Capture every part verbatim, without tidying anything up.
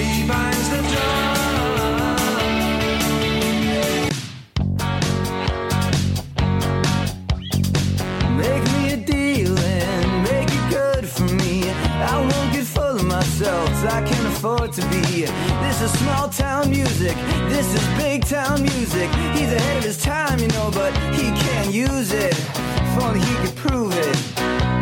she binds the drum. Make me a deal and make it good for me. I won't get full of myself, I can't afford to be. This is small town music, this is big town music. He's ahead of his time, you know, but he can't use it. If only he could prove it.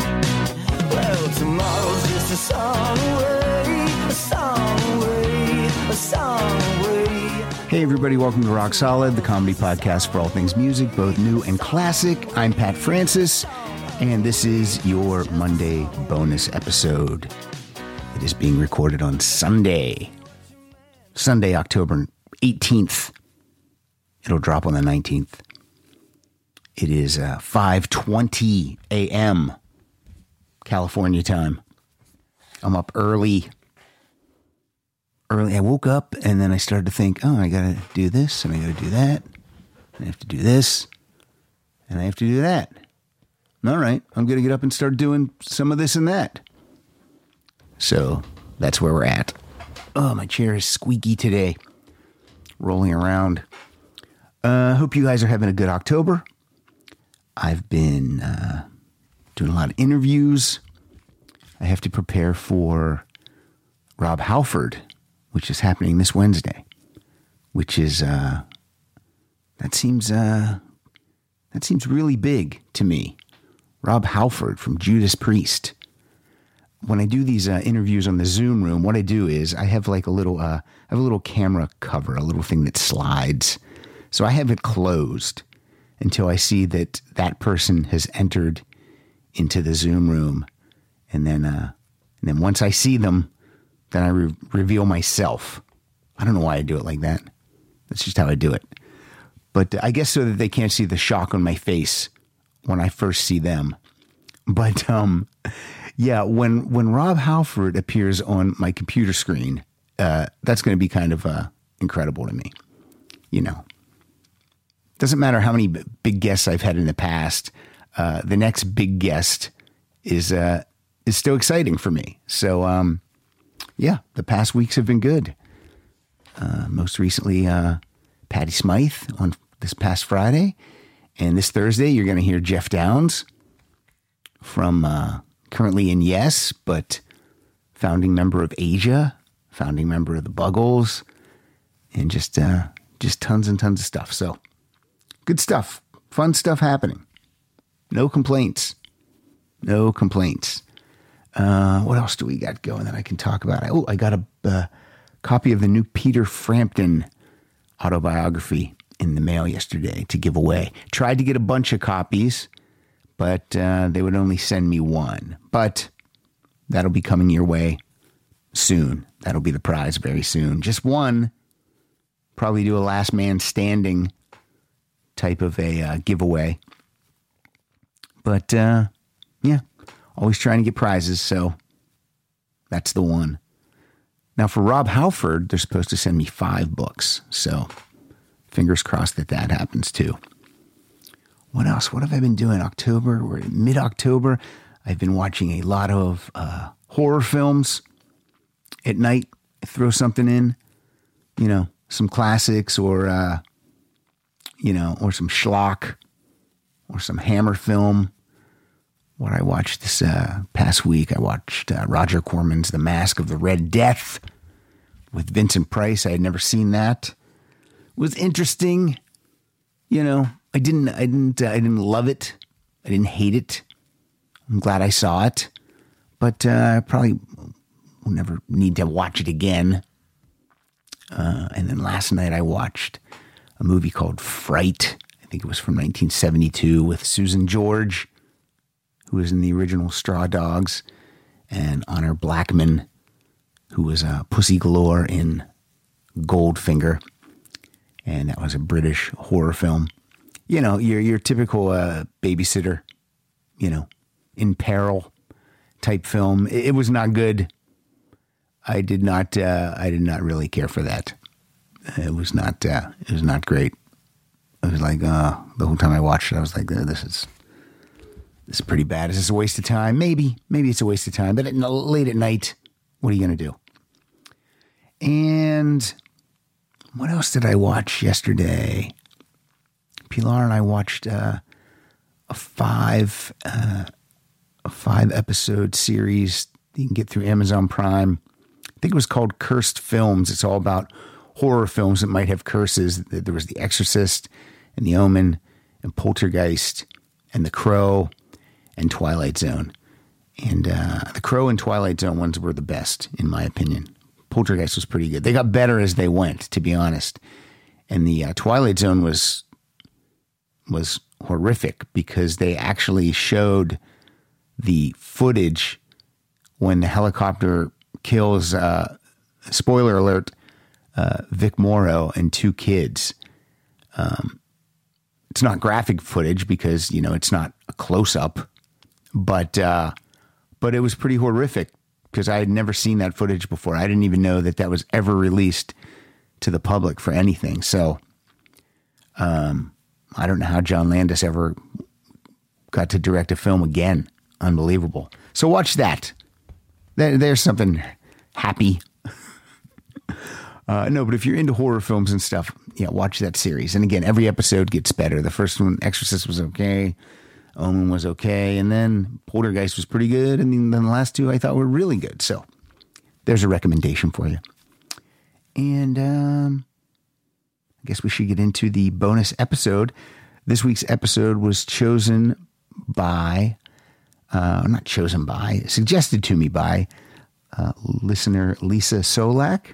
Well, tomorrow's just a song away, a song away, a song away. Hey everybody, welcome to Rock Solid, the comedy podcast for all things music, both new and classic. I'm Pat Francis, and this is your Monday bonus episode. It is being recorded on Sunday, Sunday, October eighteenth. It'll drop on the nineteenth. It is uh, five twenty a.m. California time. I'm up early. Early. I woke up and then I started to think, oh, I got to do this and I got to do that. And I have to do this and I have to do that. All right, I'm going to get up and start doing some of this and that. So that's where we're at. Oh, my chair is squeaky today. Rolling around. I uh, hope you guys are having a good October. I've been uh, doing a lot of interviews. I have to prepare for Rob Halford, which is happening this Wednesday. Which is, uh, that seems, uh, that seems really big to me. Rob Halford from Judas Priest. When I do these uh, interviews on the Zoom room, what I do is I have like a little, uh, I have a little camera cover, a little thing that slides. So I have it closed until I see that that person has entered into the Zoom room. And then, uh, and then once I see them, then I re- reveal myself. I don't know why I do it like that. That's just how I do it. But I guess so that they can't see the shock on my face when I first see them. But, um, yeah, when, when Rob Halford appears on my computer screen, uh, that's going to be kind of, uh, incredible to me. You know, doesn't matter how many b- big guests I've had in the past. Uh, the next big guest is, uh, is still exciting for me. So, um, yeah, the past weeks have been good. Uh, most recently, uh, Patty Smythe on this past Friday. And this Thursday, you're going to hear Jeff Downs from, uh, currently in Yes, but founding member of Asia, founding member of the Buggles, and just, uh, just tons and tons of stuff. So good stuff, fun stuff happening. No complaints, no complaints. Uh, what else do we got going that I can talk about? Oh, I got a uh, copy of the new Peter Frampton autobiography in the mail yesterday to give away. Tried to get a bunch of copies, but uh, they would only send me one. But that'll be coming your way soon. That'll be the prize very soon. Just one. Probably do a last man standing type of a uh, giveaway. But, uh, yeah, always trying to get prizes, so that's the one. Now, for Rob Halford, they're supposed to send me five books, so fingers crossed that that happens too. What else? What have I been doing? October, we're in mid-October. I've been watching a lot of uh, horror films at night. I throw something in, you know, some classics or, uh, you know, or some schlock or some Hammer film. What I watched this uh, past week, I watched uh, Roger Corman's The Mask of the Red Death with Vincent Price. I had never seen that. It was interesting. You know, I didn't, I didn't, uh, I didn't love it. I didn't hate it. I'm glad I saw it, but uh, I probably will never need to watch it again. Uh, and then last night I watched a movie called Fright. I think it was from nineteen seventy-two with Susan George, who was in the original Straw Dogs, and Honor Blackman, who was uh, Pussy Galore in Goldfinger. And that was a British horror film. You know, your your typical uh, babysitter, you know, in peril type film. It, it was not good. I did not. Uh, I did not really care for that. It was not. Uh, it was not great. I was like, uh, the whole time I watched it, I was like, this is this is pretty bad. Is this a waste of time? Maybe, maybe it's a waste of time. But at, late at night, what are you going to do? And what else did I watch yesterday? Pilar and I watched uh, a five uh, a five episode series you can get through Amazon Prime. I think it was called Cursed Films. It's all about horror films that might have curses. There was The Exorcist and The Omen and Poltergeist and The Crow and Twilight Zone. And uh, The Crow and Twilight Zone ones were the best, in my opinion. Poltergeist was pretty good. They got better as they went, to be honest. And the uh, Twilight Zone was was horrific because they actually showed the footage when the helicopter kills, uh, spoiler alert, uh, Vic Morrow and two kids. Um, it's not graphic footage because, you know, it's not a close-up, but uh, but it was pretty horrific because I had never seen that footage before. I didn't even know that that was ever released to the public for anything. So um, I don't know how John Landis ever got to direct a film again. Unbelievable. So watch that. There, there's something happy. uh, no, but if you're into horror films and stuff, yeah, watch that series. And again, every episode gets better. The first one, Exorcist, was okay. Omen was okay. And then Poltergeist was pretty good. And then the last two I thought were really good. So there's a recommendation for you. And um, I guess we should get into the bonus episode. This week's episode was chosen by, uh, not chosen by, suggested to me by uh, listener Lisa Solak.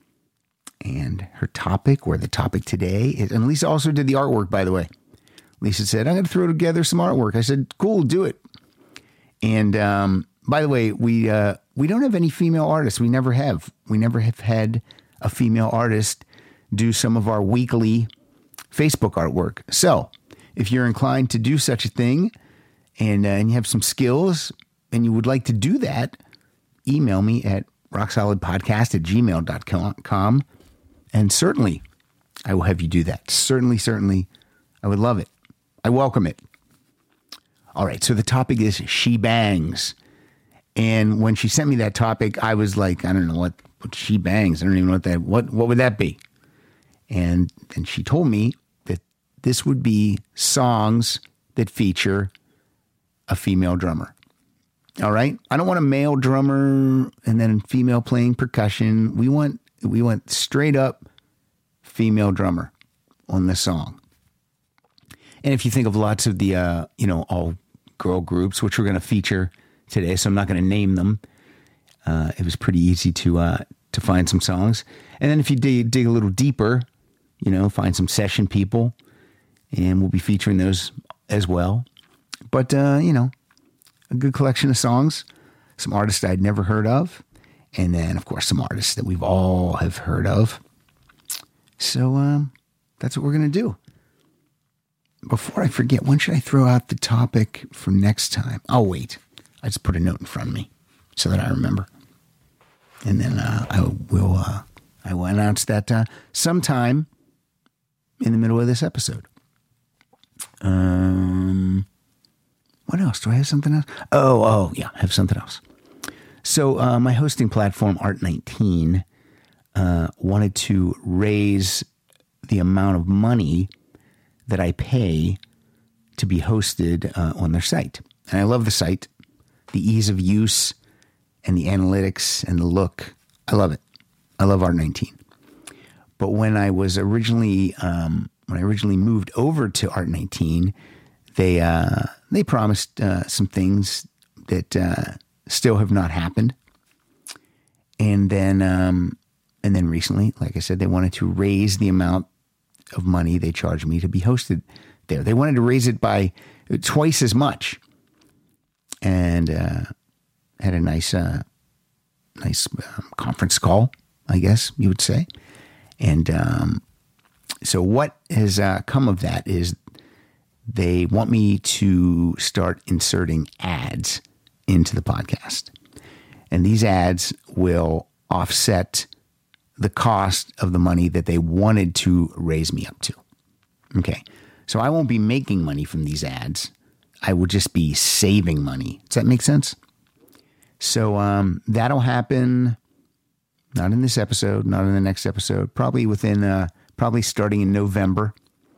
And her topic, or the topic today, is, and Lisa also did the artwork, by the way. Lisa said, I'm going to throw together some artwork. I said, cool, do it. And um, by the way, we uh, we don't have any female artists. We never have. We never have had a female artist do some of our weekly Facebook artwork. So if you're inclined to do such a thing and, uh, and you have some skills and you would like to do that, email me at rocksolidpodcast at gmail dot com. And certainly I will have you do that. Certainly, certainly, I would love it. I welcome it. All right, so the topic is she bangs. And when she sent me that topic, I was like, I don't know what, what she bangs. I don't even know what that, what, what would that be? And then she told me that this would be songs that feature a female drummer. All right? I don't want a male drummer and then female playing percussion. We want we want straight up female drummer on the song. And if you think of lots of the, uh, you know, all girl groups, which we're going to feature today, so I'm not going to name them. Uh, it was pretty easy to uh, to find some songs. And then if you dig, dig a little deeper, you know, find some session people, and we'll be featuring those as well. But, uh, you know, a good collection of songs, some artists I'd never heard of, and then, of course, some artists that we've all have heard of. So um, that's what we're going to do. Before I forget, when should I throw out the topic for next time? Oh, wait. I just put a note in front of me so that I remember. And then uh, I will uh, I will announce that uh, sometime in the middle of this episode. Um, what else? Do I have something else? Oh, oh, yeah, I have something else. So uh, my hosting platform, Art nineteen, uh, wanted to raise the amount of money that I pay to be hosted uh, on their site. And I love the site, the ease of use and the analytics and the look. I love it. I love Art nineteen. But when I was originally, um, when I originally moved over to Art nineteen, they, uh, they promised uh, some things that uh, still have not happened. And then, um, and then recently, like I said, they wanted to raise the amount of money they charged me to be hosted there. They wanted to raise it by twice as much, and uh, had a nice, uh, nice um, conference call, I guess you would say. And um, so, what has uh, come of that is they want me to start inserting ads into the podcast, and these ads will offset the cost of the money that they wanted to raise me up to. Okay. So I won't be making money from these ads. I will just be saving money. Does that make sense? So um, that'll happen Not in this episode, not in the next episode, probably within, uh, probably starting in November.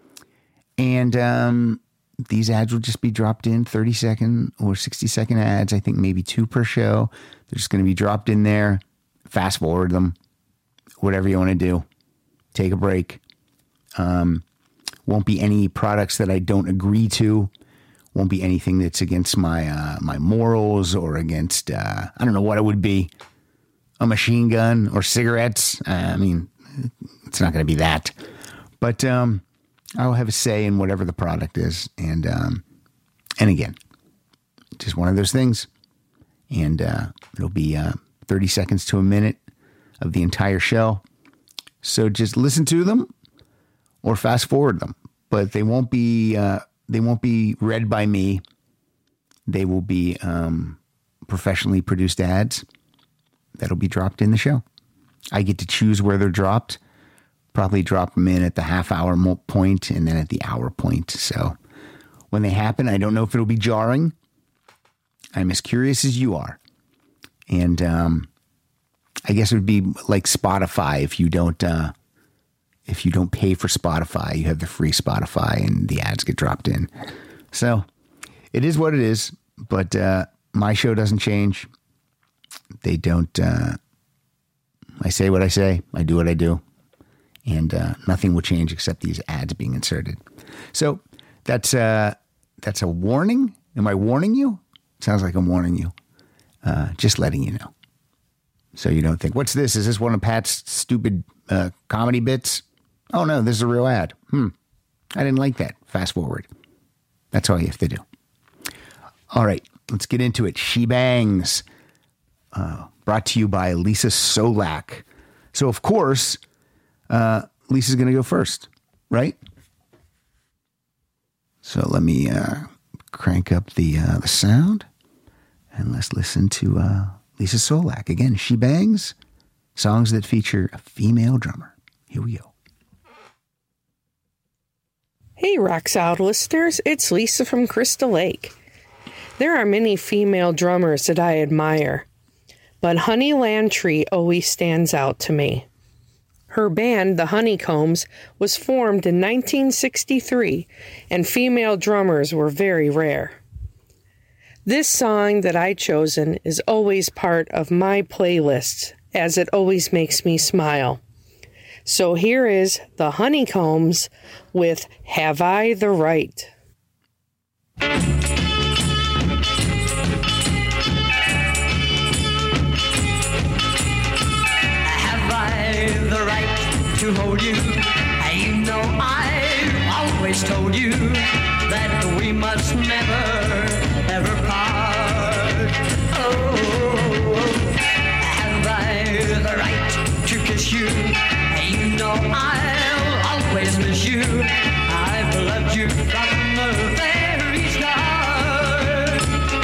And um, these ads will just be dropped in, thirty second or sixty second ads. I think maybe two per show. They're just going to be dropped in there. Fast forward them, whatever you want to do. Take a break. Um, won't be any products that I don't agree to. Won't be anything that's against my uh, my morals or against, uh, I don't know what it would be. A machine gun or cigarettes. Uh, I mean, it's not going to be that. But um, I'll have a say in whatever the product is. And um, and again, just one of those things. And uh, it'll be uh, thirty seconds to a minute of the entire show. So just listen to them or fast forward them. But they won't be uh, they won't be read by me. They will be um, professionally produced ads that'll be dropped in the show. I get to choose where they're dropped. Probably drop them in at the half hour point and then at the hour point. So when they happen, I don't know if it'll be jarring. I'm as curious as you are. And um, I guess it would be like Spotify. If you don't, uh, if you don't pay for Spotify, you have the free Spotify and the ads get dropped in. So it is what it is. But uh, my show doesn't change. They don't, uh, I say what I say, I do what I do, and uh, nothing will change except these ads being inserted. So that's, uh, that's a warning. Am I warning you? Sounds like I'm warning you. Uh, just letting you know. So you don't think, what's this? Is this one of Pat's stupid uh, comedy bits? Oh no, this is a real ad. Hmm. I didn't like that. Fast forward. That's all you have to do. All right, let's get into it. She Bangs. Uh, brought to you by Lisa Solak. So, of course, uh, Lisa's going to go first, right? So let me uh, crank up the uh, the sound, and let's listen to uh, Lisa Solak. Again, She Bangs, songs that feature a female drummer. Here we go. Hey, Rock Solid listeners, it's Lisa from Crystal Lake. There are many female drummers that I admire, but Honey Lantry always stands out to me. Her band, the Honeycombs, was formed in nineteen sixty-three, and female drummers were very rare. This song that I chosen is always part of my playlists, as it always makes me smile. So here is the Honeycombs with Have I the Right? To hold you, you know I've always told you that we must never, ever part. Oh, have I the right to kiss you? You know I'll always miss you. I've loved you from the very start.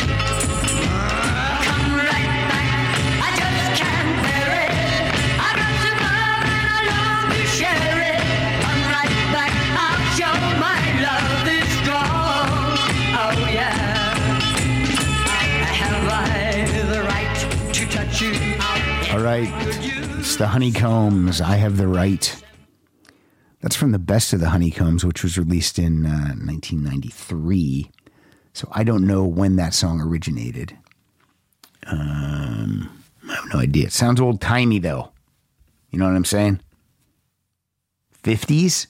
Come right back, I just can't bear it. I got to love and I love to share it. Come right back, I'll show my love is strong. Oh yeah, have I the right to touch you? All right, it's the Honeycombs. I Have the Right. That's from the Best of the Honeycombs, which was released in uh, nineteen ninety-three. So I don't know when that song originated. Um, I have no idea. It sounds old-timey, though. You know what I'm saying? fifties?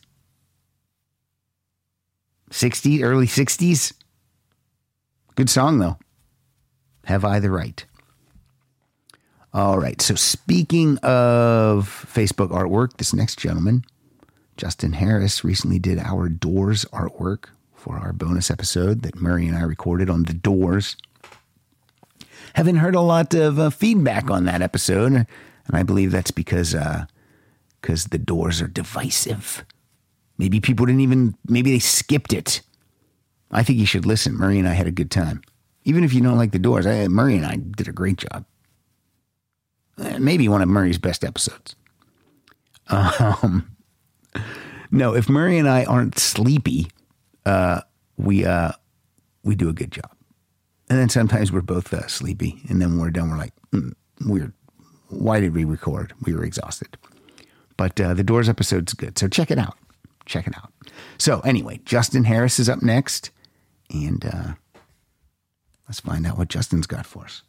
sixties? Early sixties? Good song, though. Have I the Right? All right. So speaking of Facebook artwork, this next gentleman, Justin Harris, recently did our Doors artwork for our bonus episode that Murray and I recorded on the Doors. Haven't heard a lot of uh, feedback on that episode, and I believe that's because uh, because the Doors are divisive. Maybe people didn't even, maybe they skipped it. I think you should listen. Murray and I had a good time. Even if you don't like the Doors, I, Murray and I did a great job. Maybe one of Murray's best episodes. Um, no, if Murray and I aren't sleepy, uh, we uh, we do a good job. And then sometimes we're both uh, sleepy, and then when we're done, we're like, mm, we're why did we record? We were exhausted. But uh, the Doors episode's good, so check it out. Check it out. So anyway, Justin Harris is up next, and uh, let's find out what Justin's got for us.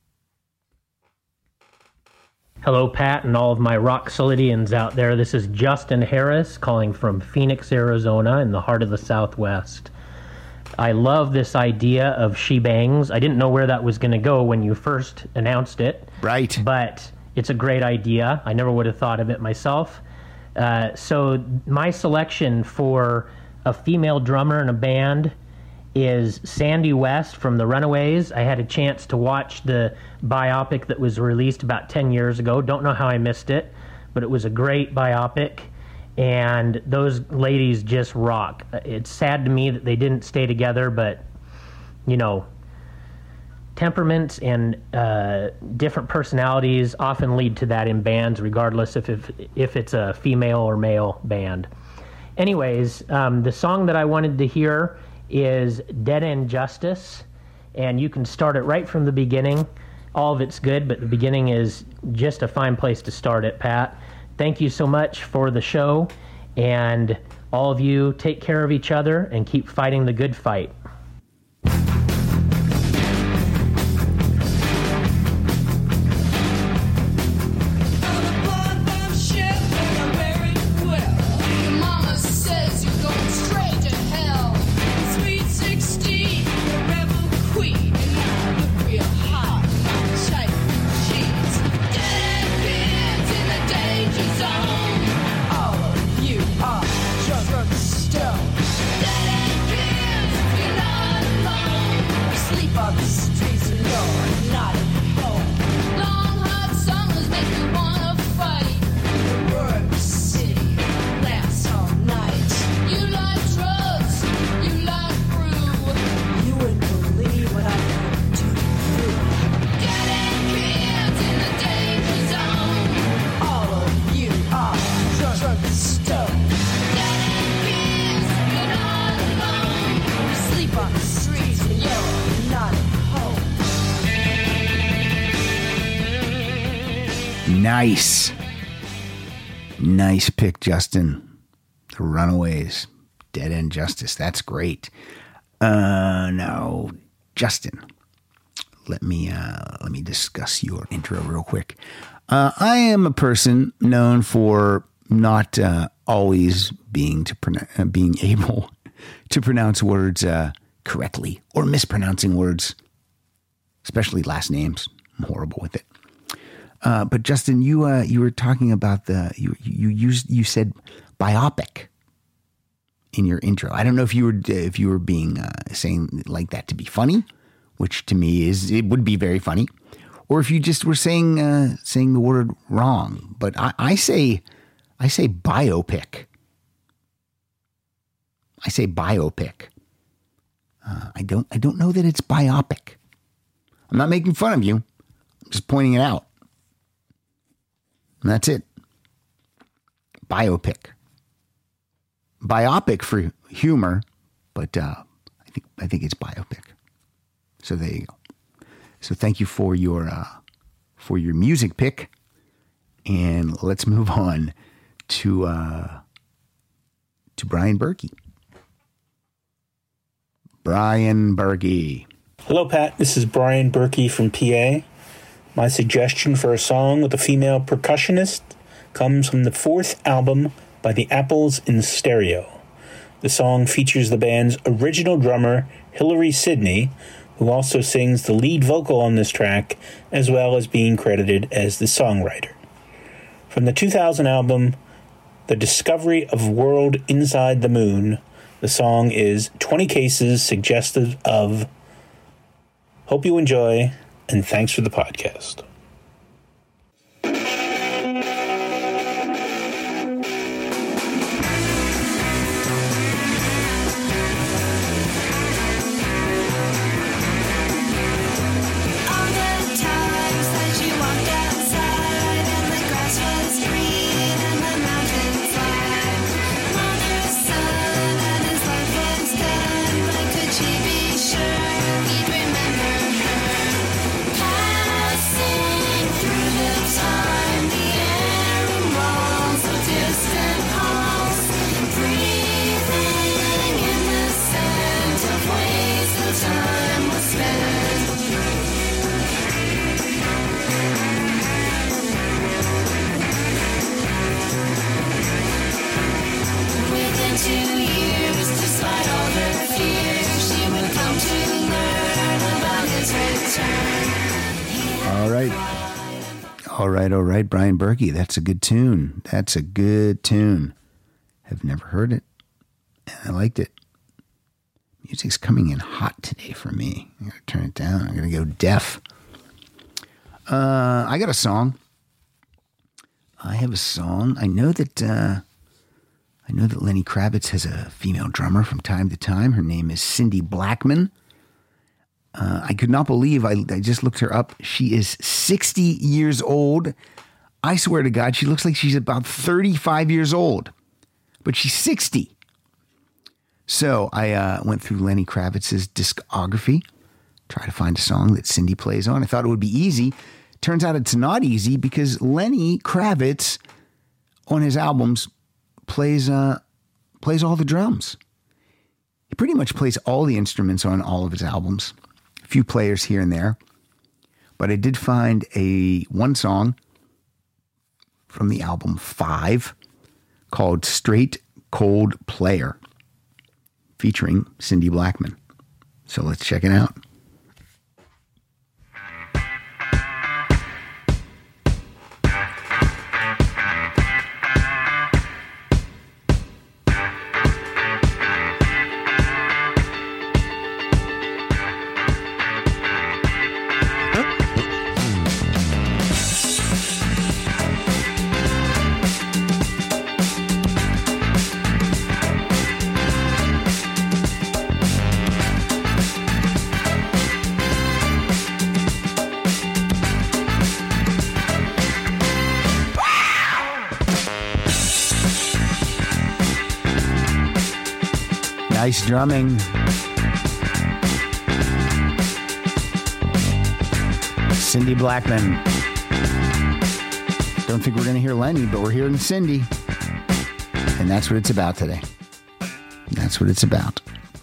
Hello, Pat, and all of my rock solidians out there. This is Justin Harris calling from Phoenix, Arizona, in the heart of the Southwest. I love this idea of She Bangs. I didn't know where that was going to go when you first announced it. Right. But it's a great idea. I never would have thought of it myself. Uh, so my selection for a female drummer in a band is Sandy West from the Runaways. I had a chance to watch the biopic that was released about ten years ago. Don't know how I missed it, but it was a great biopic, and those ladies just rock. It's sad to me that they didn't stay together, but, you know, temperaments and uh, different personalities often lead to that in bands, regardless if, if, if it's a female or male band. Anyways, um, the song that I wanted to hear is Dead End Justice, and you can start it right from the beginning. All of it's good, but the beginning is just a fine place to start it, Pat. Thank you so much for the show, and all of you take care of each other and keep fighting the good fight. Nice. Nice pick, Justin. The Runaways. Dead End Justice. That's great. Uh, now, Justin, let me uh, let me discuss your intro real quick. Uh, I am a person known for not uh, always being to pronoun- uh, being able to pronounce words uh, correctly or mispronouncing words, especially last names. I'm horrible with it. Uh, but Justin, you uh, you were talking about the you you used you said biopic in your intro. I don't know if you were if you were being uh, saying like that to be funny, which to me is it would be very funny, or if you just were saying uh, saying the word wrong. But I, I say I say biopic. I say biopic. Uh, I don't I don't know that it's biopic. I'm not making fun of you. I'm just pointing it out. And that's it. Biopic. Biopic for humor, but uh, I think I think it's biopic. So there you go. So thank you for your uh, for your music pick, and let's move on to uh, to Brian Berkey. Brian Berkey. Hello, Pat. This is Brian Berkey from P A. My suggestion for a song with a female percussionist comes from the fourth album by the Apples in Stereo. The song features the band's original drummer, Hillary Sidney, who also sings the lead vocal on this track, as well as being credited as the songwriter. From the two thousand album, The Discovery of World Inside the Moon, the song is twenty Cases Suggestive of. Hope you enjoy, and thanks for the podcast. Sure, he'd remember her. Passing All right, all right, Brian Berkey. That's a good tune. That's a good tune. I've never heard it, and I liked it. Music's coming in hot today for me. I'm going to turn it down. I'm going to go deaf. Uh, I got a song. I have a song. I know that uh, I know that Lenny Kravitz has a female drummer from time to time. Her name is Cindy Blackman. Uh, I could not believe, I, I just looked her up. She is sixty years old. I swear to God, she looks like she's about thirty-five years old. But she's sixty. So I uh, went through Lenny Kravitz's discography, try to find a song that Cindy plays on. I thought it would be easy. Turns out it's not easy because Lenny Kravitz on his albums plays uh, plays all the drums. He pretty much plays all the instruments on all of his albums. A few players here and there. But I did find a one song from the album Five called Straight Cold Player, featuring Cindy Blackman. So let's check it out. Nice drumming. Cindy Blackman. Don't think we're going to hear Lenny, but we're hearing Cindy. And that's what it's about today. That's what it's about.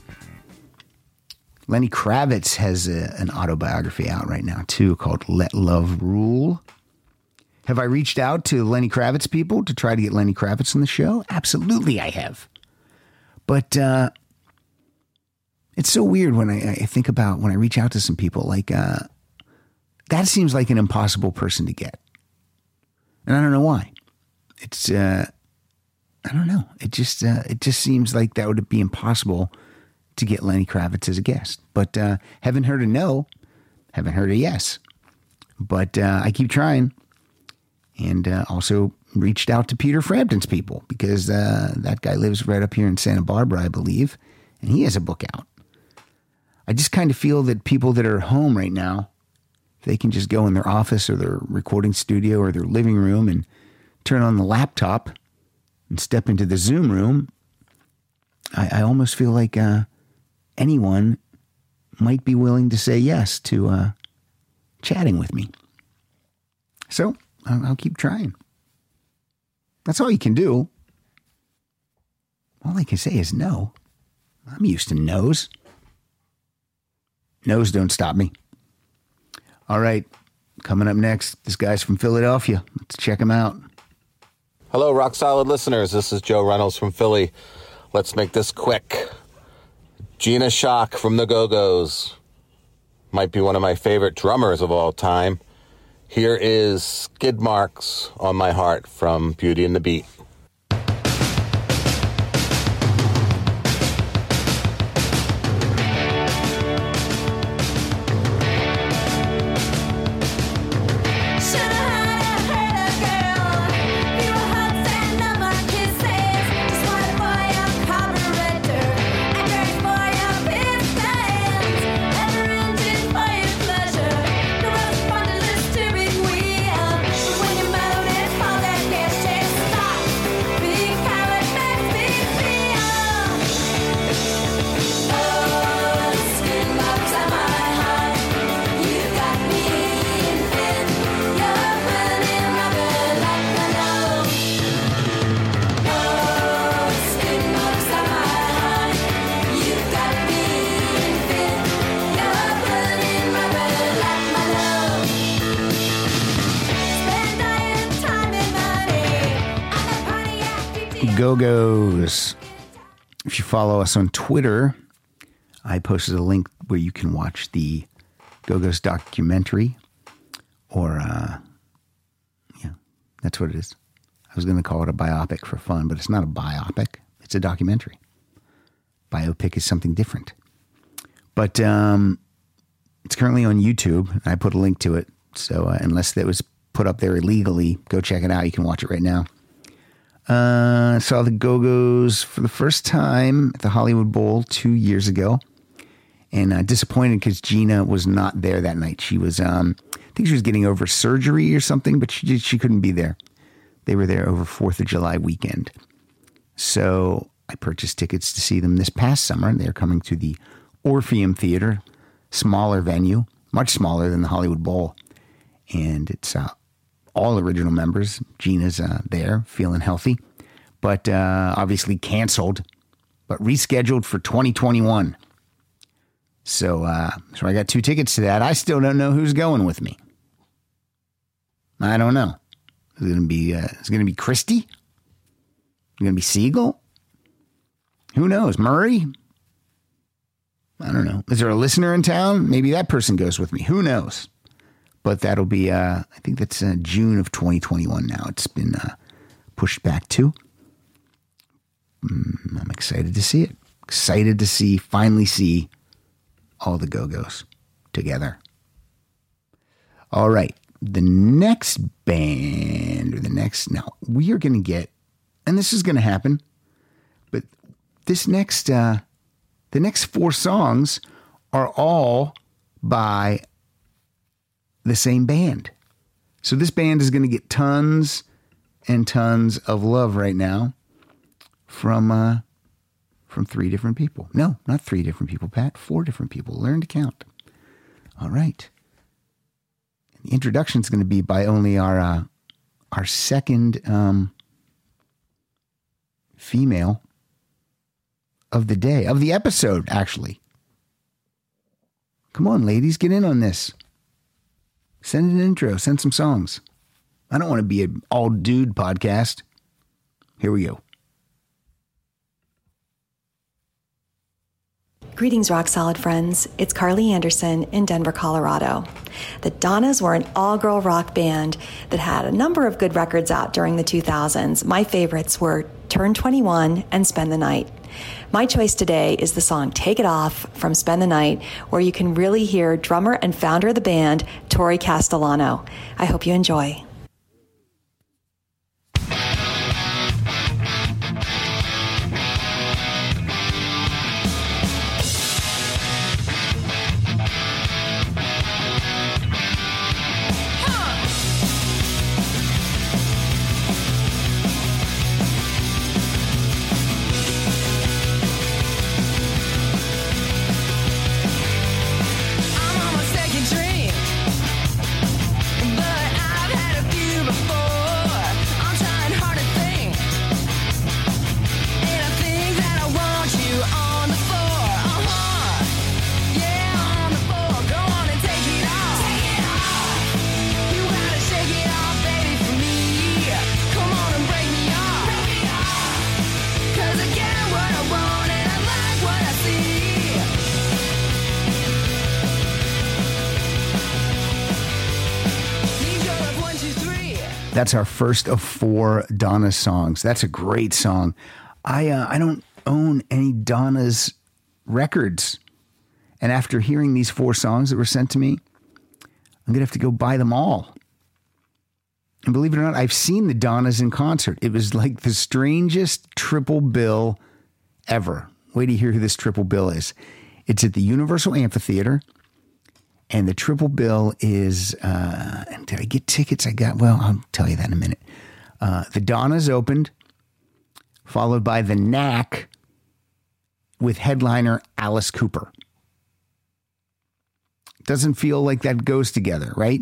Lenny Kravitz has a, an autobiography out right now, too, called Let Love Rule. Have I reached out to Lenny Kravitz people to try to get Lenny Kravitz on the show? Absolutely, I have. But uh, it's so weird when I, I think about when I reach out to some people, like uh, that seems like an impossible person to get. And I don't know why. It's, uh, I don't know. It just, uh, it just seems like that would be impossible to get Lenny Kravitz as a guest. But uh, haven't heard a no, haven't heard a yes. But uh, I keep trying. And uh, also reached out to Peter Frampton's people because uh, that guy lives right up here in Santa Barbara, I believe, and he has a book out. I just kind of feel that people that are home right now, they can just go in their office or their recording studio or their living room and turn on the laptop and step into the Zoom room. I, I almost feel like uh, anyone might be willing to say yes to uh, chatting with me. So I'll, I'll keep trying. That's all you can do. All I can say is no. I'm used to no's. No's don't stop me. All right. Coming up next, this guy's from Philadelphia. Let's check him out. Hello, Rock Solid listeners. This is Joe Reynolds from Philly. Let's make this quick. Gina Schock from the Go-Go's. Might be one of my favorite drummers of all time. Here is Skid Marks on My Heart from Beauty and the Beat. Go-Go's. If you follow us on Twitter, I posted a link where you can watch the Go-Go's documentary or uh, That's what it is. I was going to call it a biopic for fun, but it's not a biopic. It's a documentary. Biopic is something different. But um, it's currently on YouTube, and I put a link to it. So uh, unless that was put up there illegally, go check it out. You can watch it right now. Uh, saw the Go-Go's for the first time at the Hollywood Bowl two years ago. And uh, disappointed because Gina was not there that night. She was, um, I think she was getting over surgery or something, but she she couldn't be there. They were there over fourth of July weekend. So I purchased tickets to see them this past summer. They're coming to the Orpheum Theater, smaller venue, much smaller than the Hollywood Bowl. And it's uh, all original members. Gina's uh, there, feeling healthy, but uh, obviously canceled, but rescheduled for twenty twenty-one. So, uh, so I got two tickets to that. I still don't know who's going with me. I don't know. Is it going to be, uh, is it going to be Christy? Is it going to be Siegel? Who knows? Murray? I don't know. Is there a listener in town? Maybe that person goes with me. Who knows? But that'll be, uh, I think that's uh, June of twenty twenty-one now. It's been uh, pushed back to. Mm, I'm excited to see it. Excited to see, finally see all the Go-Go's together. All right. The next band, or the next, now, we are going to get, and this is going to happen, but this next, uh, the next four songs are all by the same band. So this band is going to get tons and tons of love right now from, uh, from three different people. No, not three different people, Pat. Four different people. Learn to count. All right. The introduction is going to be by only our uh, our second um, female of the day, of the episode, actually. Come on, ladies, get in on this. Send an intro. Send some songs. I don't want to be an all-dude podcast. Here we go. Greetings, Rock Solid friends. It's Carly Anderson in Denver, Colorado. The Donnas were an all-girl rock band that had a number of good records out during the two thousands. My favorites were Turn twenty-one and Spend the Night. My choice today is the song Take It Off from Spend the Night, where you can really hear drummer and founder of the band, Tori Castellano. I hope you enjoy. That's our first of four Donna songs. That's a great song. I uh, I don't own any Donna's records. And after hearing these four songs that were sent to me, I'm going to have to go buy them all. And believe it or not, I've seen the Donnas in concert. It was like the strangest triple bill ever. Wait to hear who this triple bill is. It's at the Universal Amphitheater. And the triple bill is, uh, did I get tickets? I got, well, I'll tell you that in a minute. Uh, the Donnas opened, followed by the Knack with headliner Alice Cooper. Doesn't feel like that goes together, right?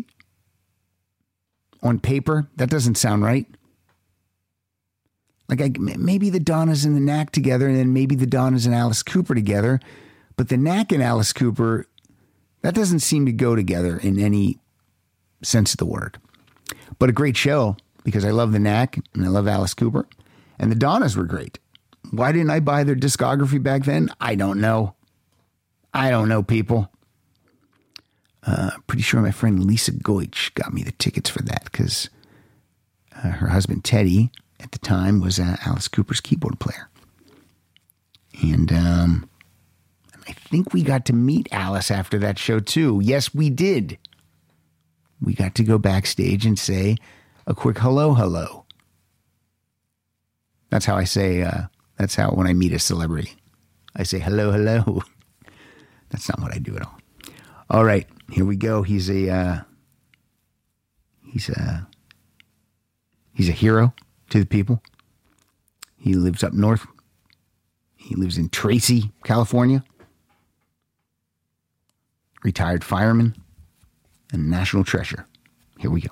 On paper, that doesn't sound right. Like I, maybe the Donnas and the Knack together, and then maybe the Donnas and Alice Cooper together. But the Knack and Alice Cooper, that doesn't seem to go together in any sense of the word. But a great show, because I love the Knack and I love Alice Cooper. And the Donnas were great. Why didn't I buy their discography back then? I don't know. I don't know, people. Uh, pretty sure my friend Lisa Goich got me the tickets for that, because uh, her husband Teddy at the time was uh, Alice Cooper's keyboard player. And um, I think we got to meet Alice after that show too. Yes, we did. We got to go backstage and say a quick hello, hello. That's how I say, uh, that's how when I meet a celebrity, I say hello, hello. That's not what I do at all. All right, here we go. He's a, uh, he's a, he's a hero to the people. He lives up north. He lives in Tracy, California. Retired fireman and national treasure. Here we go.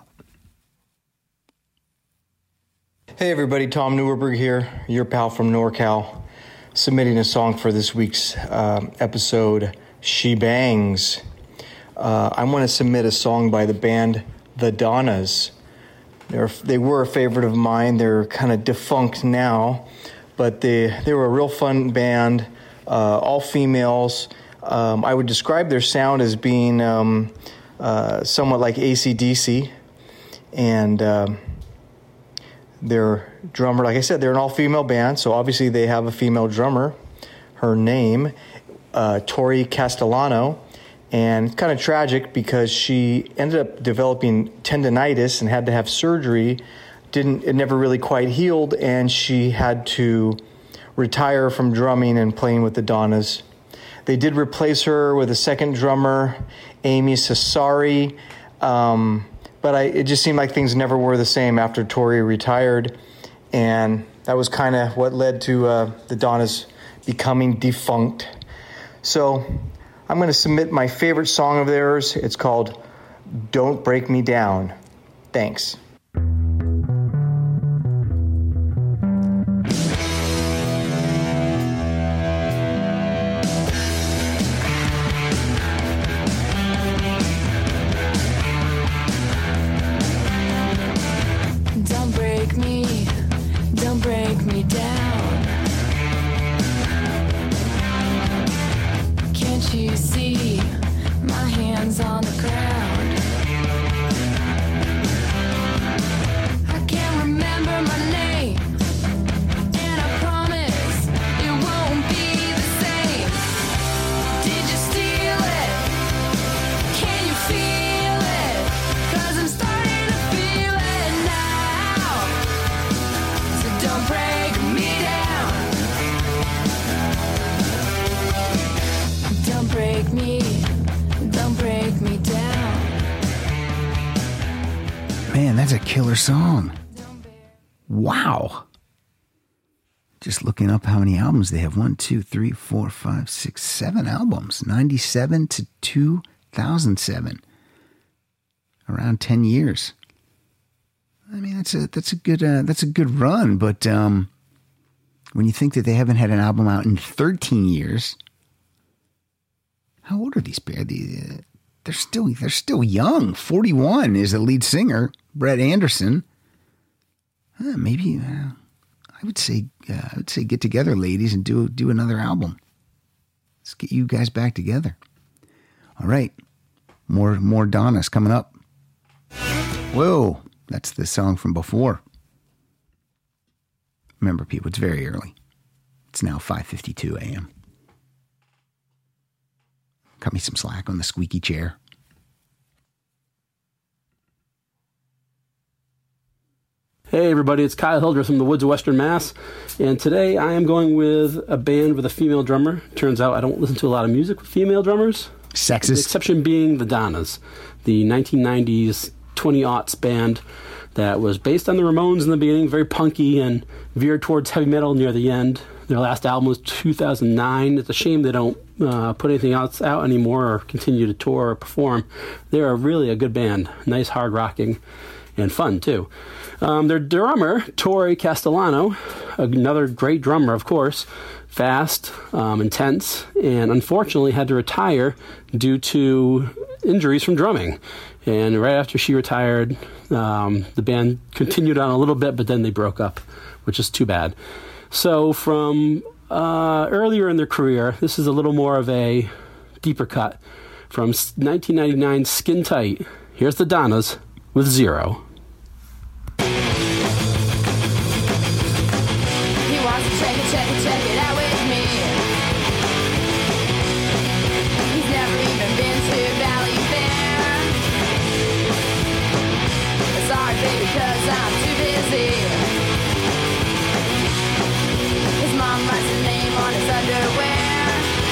Hey everybody, Tom Neuerberg here, your pal from NorCal, submitting a song for this week's uh, episode, She Bangs. Uh, I want to submit a song by the band The Donnas. They're, they were a favorite of mine. They're kind of defunct now, but they, they were a real fun band, uh, all females. Um, I would describe their sound as being um, uh, somewhat like A C D C, and um, their drummer, like I said, they're an all-female band, so obviously they have a female drummer. Her name, uh, Tori Castellano, and it's kind of tragic because she ended up developing tendonitis and had to have surgery. Didn't it never really quite healed, and she had to retire from drumming and playing with the Donnas. They did replace her with a second drummer, Amy Sassari, um, but I, it just seemed like things never were the same after Tori retired, and that was kind of what led to uh, the Donnas becoming defunct. So I'm going to submit my favorite song of theirs. It's called Don't Break Me Down. Thanks. Man, that's a killer song. Wow. Just looking up how many albums they have. One, two, three, four, five, six, seven albums. ninety-seven to two thousand seven. Around ten years. I mean, that's a that's a good uh, that's a good run. But um, when you think that they haven't had an album out in thirteen years, how old are these bands? They're still they're still young. forty-one is the lead singer, Brett Anderson. Uh, maybe uh, I would say uh, I would say get together, ladies, and do do another album. Let's get you guys back together. All right, more more Donnas coming up. Whoa, that's the song from before. Remember, people, it's very early. It's now five fifty-two a.m. Cut me some slack on the squeaky chair. Hey everybody, it's Kyle Hildreth from the woods of Western Mass, and today I am going with a band with a female drummer. Turns out I don't listen to a lot of music with female drummers. Sexist. The exception being the Donnas, the nineteen nineties, twenty-aughts band that was based on the Ramones in the beginning, very punky and veered towards heavy metal near the end. Their last album was two thousand nine. It's a shame they don't uh, put anything else out anymore or continue to tour or perform. They're really a good band, nice hard rocking and fun too. Um, their drummer, Tori Castellano, another great drummer, of course, fast, um, intense, and unfortunately had to retire due to injuries from drumming. And right after she retired, um, the band continued on a little bit, but then they broke up, which is too bad. So from uh, earlier in their career, this is a little more of a deeper cut. From nineteen ninety-nine, Skin Tight, here's the Donnas with Zero. Thank check it, check it out with me. He's never even been to Valley Fair. Sorry, baby, cause I'm too busy. His mom writes his name on his underwear.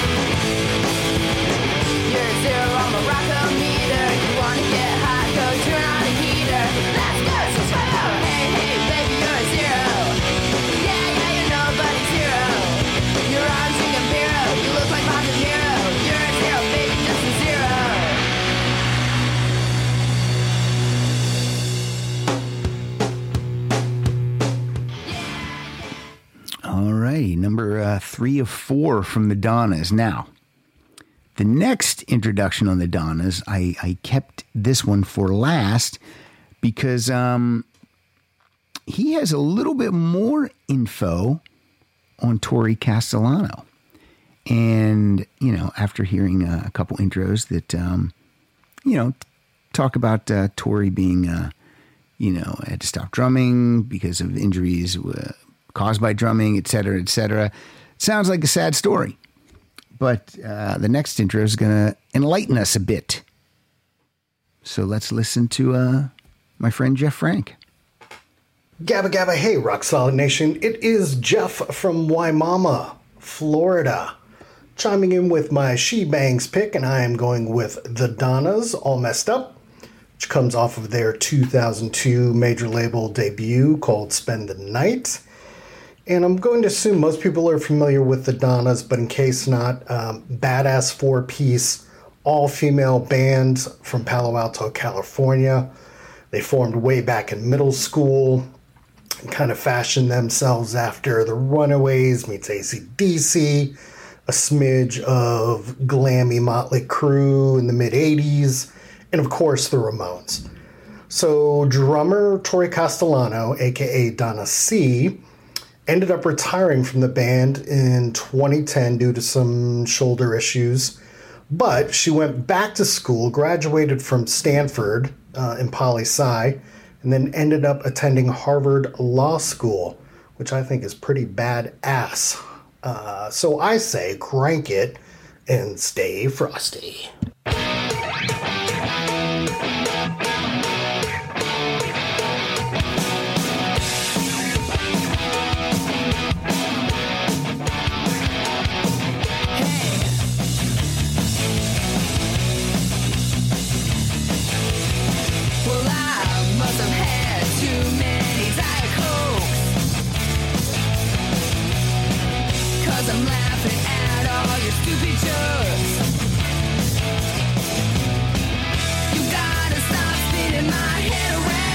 You're a zero on the rockometer. You wanna get hot, go turn on a heater. Let's go, switch right over. Hey, hey, baby, you're a zero. Yeah, yeah, you're nobody's hero. Your arms you can hero. You look like Bob De Niro. You're a zero, baby, just a zero. All righty, number uh, three of four from the Donnas. Now, the next introduction on the Donnas, I, I kept this one for last because um, he has a little bit more info on Tori Castellano. And, you know, after hearing uh, a couple intros that, um, you know, talk about uh, Tori being, uh, you know, had to stop drumming because of injuries uh, caused by drumming, et cetera, et cetera. Sounds like a sad story. But uh, the next intro is going to enlighten us a bit. So let's listen to uh, my friend Jeff Frank. Gabba Gabba, hey, Rock Solid Nation. It is Jeff from Wimauma, Florida, chiming in with my She Bangs pick, and I am going with The Donnas, All Messed Up, which comes off of their two thousand two major label debut called Spend the Night. And I'm going to assume most people are familiar with the Donnas, but in case not, um, badass four-piece, all-female band from Palo Alto, California. They formed way back in middle school and kind of fashioned themselves after the Runaways meets A C D C, a smidge of glammy Motley Crue in the mid-eighties, and of course the Ramones. So drummer Tori Castellano, a k a. Donna C., ended up retiring from the band in twenty ten due to some shoulder issues, but she went back to school, graduated from Stanford uh, in poli-sci, and then ended up attending Harvard Law School, which I think is pretty badass. Uh, so I say crank it and stay frosty. I'm laughing at all your stupid jokes. You gotta stop spinning my head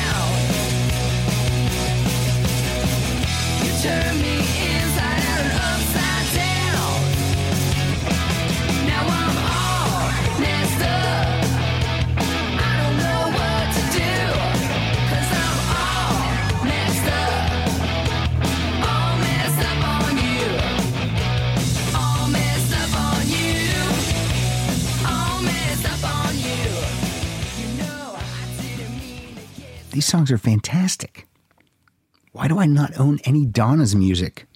around. You turn me inside out and upside down. Now I'm all messed up. I don't know what to do, 'cause I'm all messed up. All messed up on you. All messed up on you. All messed up on you. You know I didn't mean to get. These songs are fantastic. Why do I not own any Donna's music?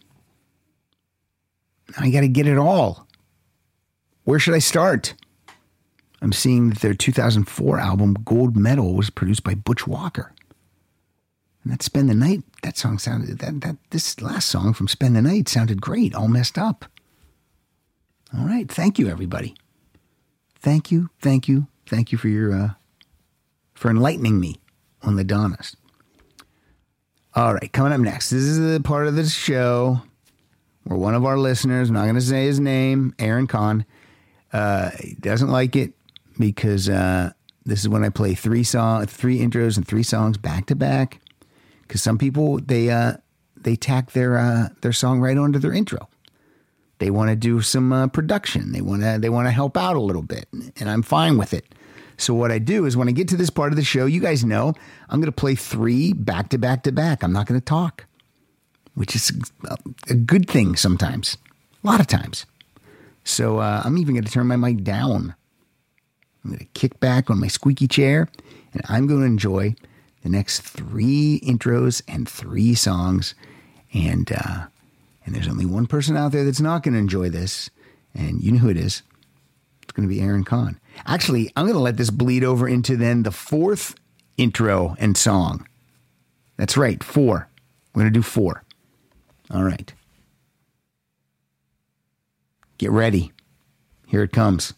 I got to get it all. Where should I start? I'm seeing that their two thousand four album, Gold Medal, was produced by Butch Walker. And that Spend the Night, that song sounded, that, that this last song from Spend the Night sounded great, All Messed Up. All right, thank you, everybody. Thank you, thank you, thank you for your, uh, for enlightening me on the Donnas. All right, coming up next, this is the part of the show where one of our listeners, I'm not going to say his name, Aaron Kahn, uh, he doesn't like it because uh, this is when I play three song, three intros and three songs back to back. Because some people they uh, they tack their uh, their song right onto their intro. They want to do some uh, production. They want to they want to help out a little bit, and I'm fine with it. So what I do is when I get to this part of the show, you guys know I'm going to play three back to back to back. I'm not going to talk, which is a good thing sometimes, a lot of times. So uh, I'm even going to turn my mic down. I'm going to kick back on my squeaky chair, and I'm going to enjoy the next three intros and three songs. And uh, And there's only one person out there that's not going to enjoy this, and you know who it is. It's going to be Aaron Kahn. Actually, I'm going to let this bleed over into then the fourth intro and song. That's right, four. We're going to do four. All right. Get ready. Here it comes.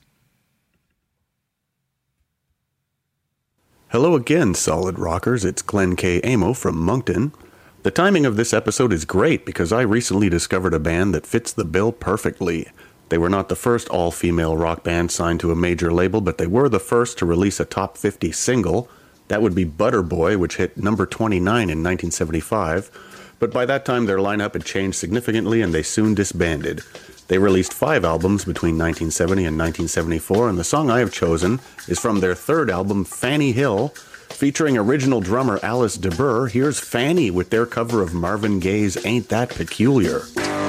Hello again, Solid Rockers. It's Glenn K. Amo from Moncton. The timing of this episode is great because I recently discovered a band that fits the bill perfectly. They were not the first all-female rock band signed to a major label, but they were the first to release a top fifty single. That would be Butter Boy, which hit number twenty-nine in nineteen seventy-five. But by that time, their lineup had changed significantly and they soon disbanded. They released five albums between nineteen seventy and nineteen seventy-four, and the song I have chosen is from their third album, Fanny Hill. Featuring original drummer Alice DeBurr, here's Fanny with their cover of Marvin Gaye's Ain't That Peculiar.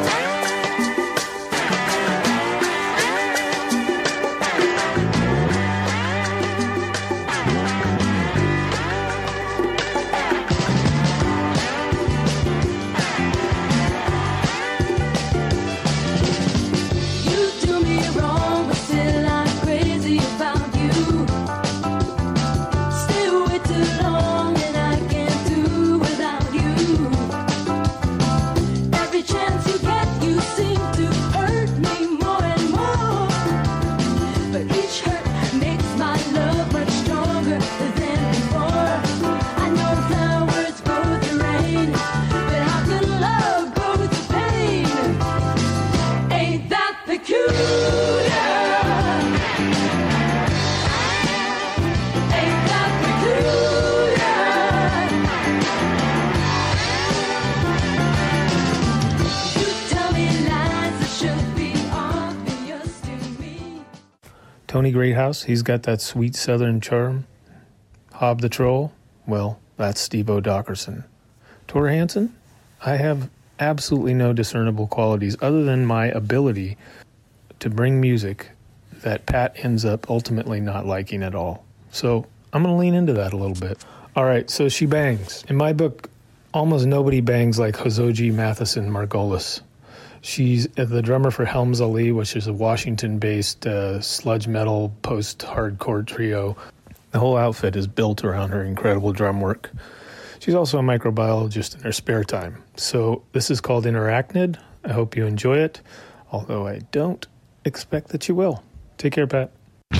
Tony Greathouse, he's got that sweet southern charm. Hob the Troll, well, that's Steve-O Dockerson. Tor Hansen, I have absolutely no discernible qualities other than my ability to bring music that Pat ends up ultimately not liking at all. So I'm going to lean into that a little bit. All right, so she bangs. In my book, almost nobody bangs like Hosoji Matheson Margolis. She's the drummer for Helms Ali, which is a Washington-based uh, sludge metal post-hardcore trio. The whole outfit is built around her incredible drum work. She's also a microbiologist in her spare time. So this is called Interacnid. I hope you enjoy it, although I don't expect that you will. Take care, Pat.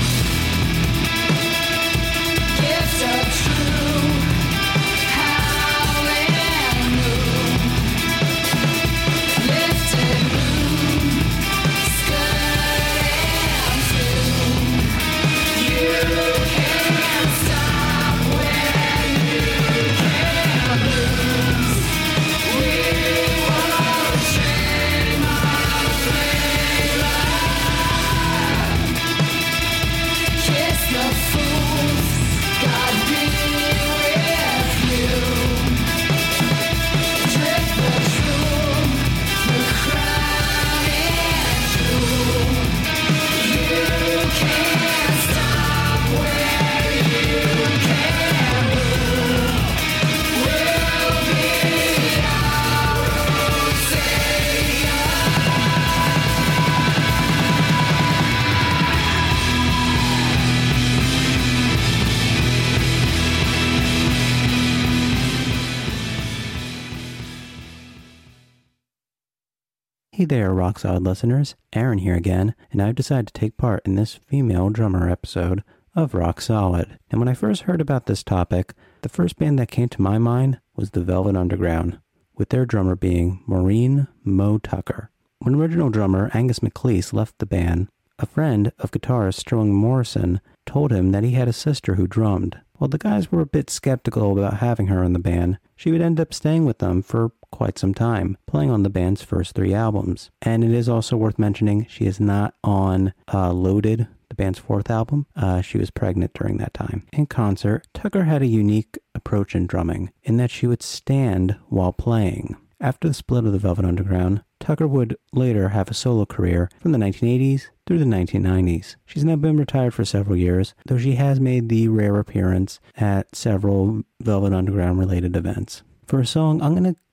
Hey there, Rock Solid listeners. Aaron here again, and I've decided to take part in this female drummer episode of Rock Solid. And when I first heard about this topic, the first band that came to my mind was the Velvet Underground, with their drummer being Maureen Mo Tucker. When original drummer Angus McLeese left the band, a friend of guitarist Sterling Morrison told him that he had a sister who drummed. While the guys were a bit skeptical about having her in the band, she would end up staying with them for quite some time, playing on the band's first three albums. And it is also worth mentioning she is not on uh, Loaded, the band's fourth album. Uh, she was pregnant during that time. In concert, Tucker had a unique approach in drumming, in that she would stand while playing. After the split of the Velvet Underground, Tucker would later have a solo career from the nineteen eighties through the nineteen nineties. She's now been retired for several years, though she has made the rare appearance at several Velvet Underground related events. For a song, I'm going to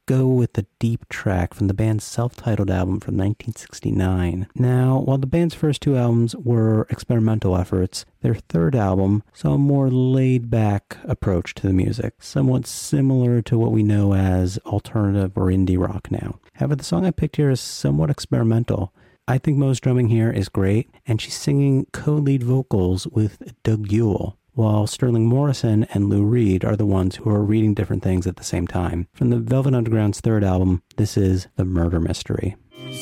go with the Deep track from the band's self-titled album from nineteen sixty-nine. Now, while the band's first two albums were experimental efforts, their third album saw a more laid-back approach to the music, somewhat similar to what we know as alternative or indie rock now. However, the song I picked here is somewhat experimental. I think Mo's drumming here is great, and she's singing co-lead vocals with Doug Yule, while Sterling Morrison and Lou Reed are the ones who are reading different things at the same time. From the Velvet Underground's third album, this is The Murder Mystery.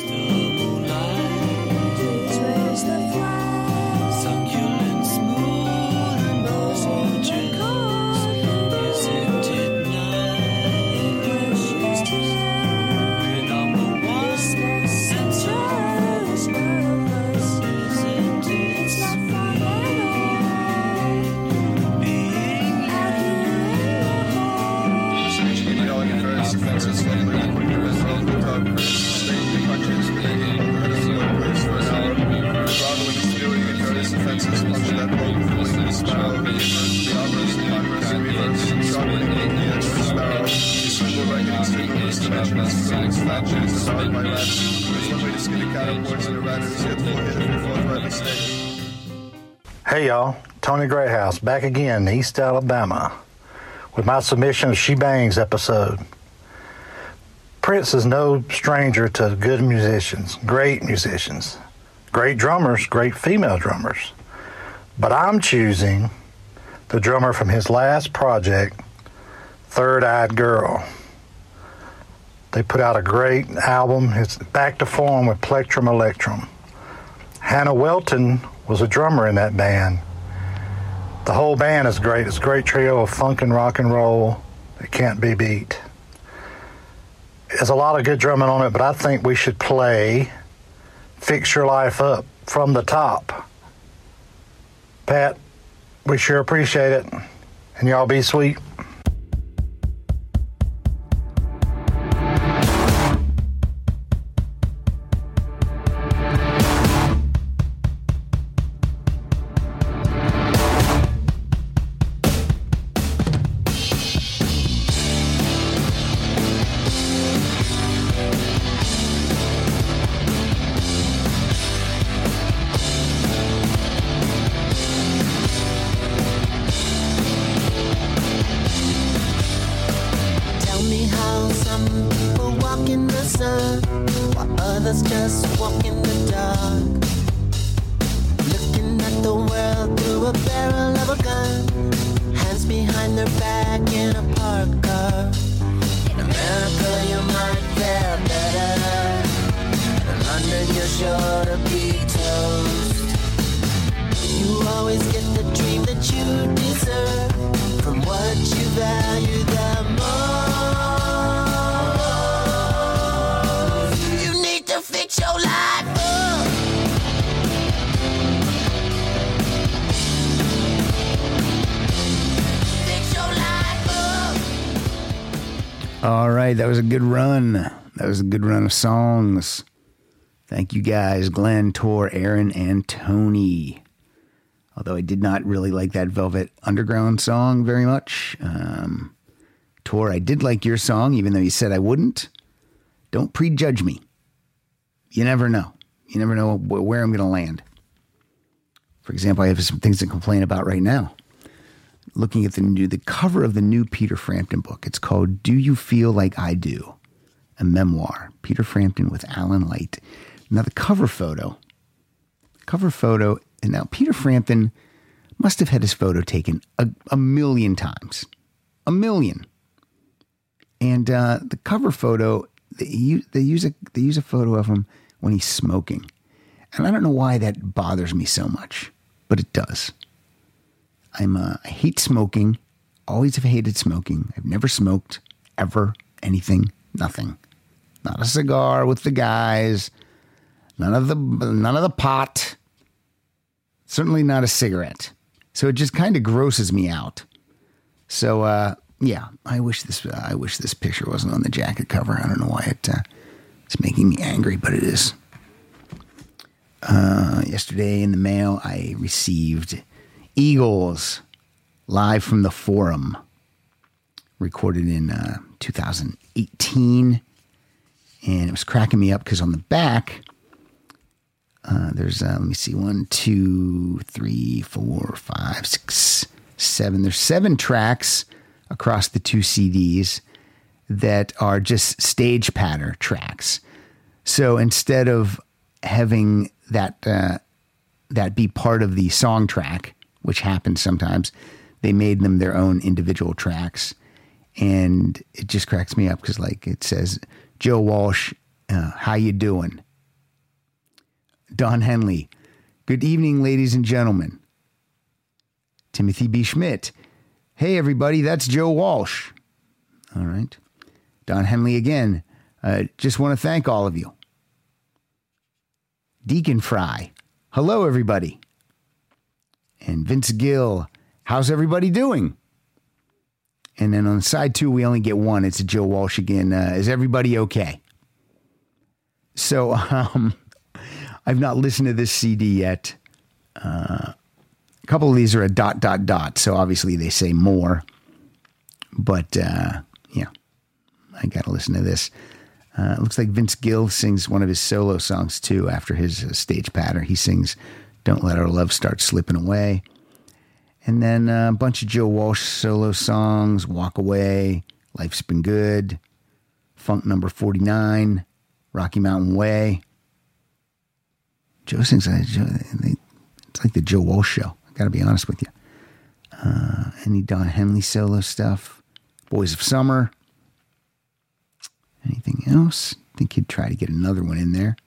Hey y'all, Tony Grayhouse back again, East Alabama, with my submission of She Bangs episode. Prince is no stranger to good musicians, great musicians, great drummers, great female drummers. But I'm choosing the drummer from his last project, Third Eyed Girl. They put out a great album. It's back to form with Plectrum Electrum. Hannah Welton was a drummer in that band. The whole band is great. It's a great trio of funk and rock and roll that can't be beat. There's a lot of good drumming on it, but I think we should play Fix Your Life Up from the top. Pat, we sure appreciate it. And y'all be sweet. All right, that was a good run. That was a good run of songs. Thank you guys, Glenn, Tor, Aaron, and Tony. Although I did not really like that Velvet Underground song very much. Um, Tor, I did like your song, even though you said I wouldn't. Don't prejudge me. You never know. You never know where I'm going to land. For example, I have some things to complain about right now. Looking at the new, the cover of the new Peter Frampton book. It's called Do You Feel Like I Do? A memoir. Peter Frampton with Alan Light. Now the cover photo, cover photo, and now Peter Frampton must have had his photo taken a, a million times. A million. And uh, the cover photo, they, they, use a, they use a photo of him when he's smoking. And I don't know why that bothers me so much, but it does. I'm, uh, I hate smoking, always have hated smoking. I've never smoked, ever, anything, nothing. Not a cigar with the guys, none of the, none of the pot, certainly not a cigarette. So it just kind of grosses me out. So, uh, yeah, I wish this, uh, I wish this picture wasn't on the jacket cover. I don't know why it, uh, it's making me angry, but it is. Uh, yesterday in the mail, I received Eagles, Live from the Forum, recorded in uh, two thousand eighteen. And it was cracking me up because on the back, uh, there's, uh, let me see, one, two, three, four, five, six, seven. There's seven tracks across the two C Ds that are just stage patter tracks. So instead of having that uh, that be part of the song track, which happens sometimes, they made them their own individual tracks. And it just cracks me up because, like, it says, Joe Walsh, uh, how you doing? Don Henley, good evening, ladies and gentlemen. Timothy B. Schmidt, hey, everybody, that's Joe Walsh. All right. Don Henley again, uh, just want to thank all of you. Deacon Fry, hello, everybody. And Vince Gill, how's everybody doing? And then on side two, we only get one. It's a Joe Walsh again. Uh, is everybody okay? So um, I've not listened to this C D yet. Uh, a couple of these are a dot, dot, dot. So obviously they say more. But uh, yeah, I got to listen to this. Uh, it looks like Vince Gill sings one of his solo songs too after his uh, stage patter. He sings Don't Let Our Love Start Slipping Away. And then uh, a bunch of Joe Walsh solo songs, Walk Away, Life's Been Good, Funk Number forty-nine, Rocky Mountain Way. Joe sings, uh, Joe, they, it's like the Joe Walsh show. I got to be honest with you. Uh, any Don Henley solo stuff, Boys of Summer. Anything else? I think he'd try to get another one in there.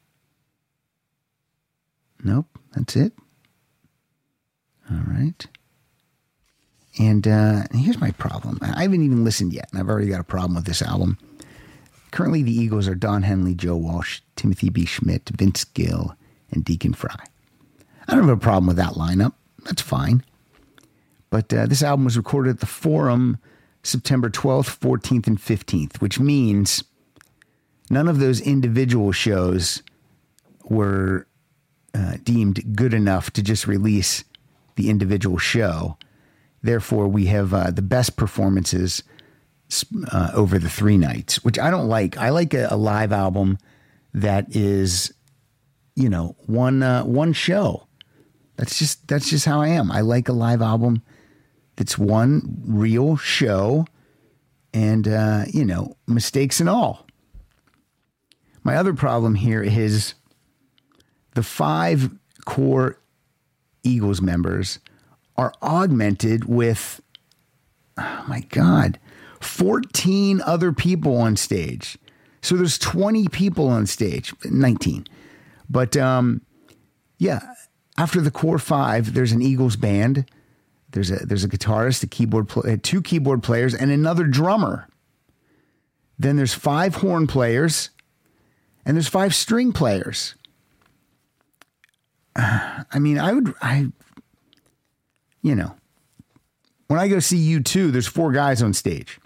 Nope, that's it. All right. And uh, here's my problem. I haven't even listened yet, and I've already got a problem with this album. Currently, the Eagles are Don Henley, Joe Walsh, Timothy B. Schmidt, Vince Gill, and Deacon Fry. I don't have a problem with that lineup. That's fine. But uh, this album was recorded at the Forum September twelfth, fourteenth, and fifteenth, which means none of those individual shows were uh, deemed good enough to just release the individual show. Therefore, we have uh, the best performances uh, over the three nights, which I don't like. I like a, a live album that is, you know, one uh, one show. That's just that's just how I am. I like a live album that's one real show, and uh, you know, mistakes and all. My other problem here is the five core Eagles members are augmented with, oh my God, fourteen other people on stage. So there's twenty people on stage, nineteen. But um, yeah, after the core five, there's an Eagles band. There's a there's a guitarist, a keyboard player, two keyboard players, and another drummer. Then there's five horn players, and there's five string players. Uh, I mean, I would I. You know, when I go see U two, there's four guys on stage.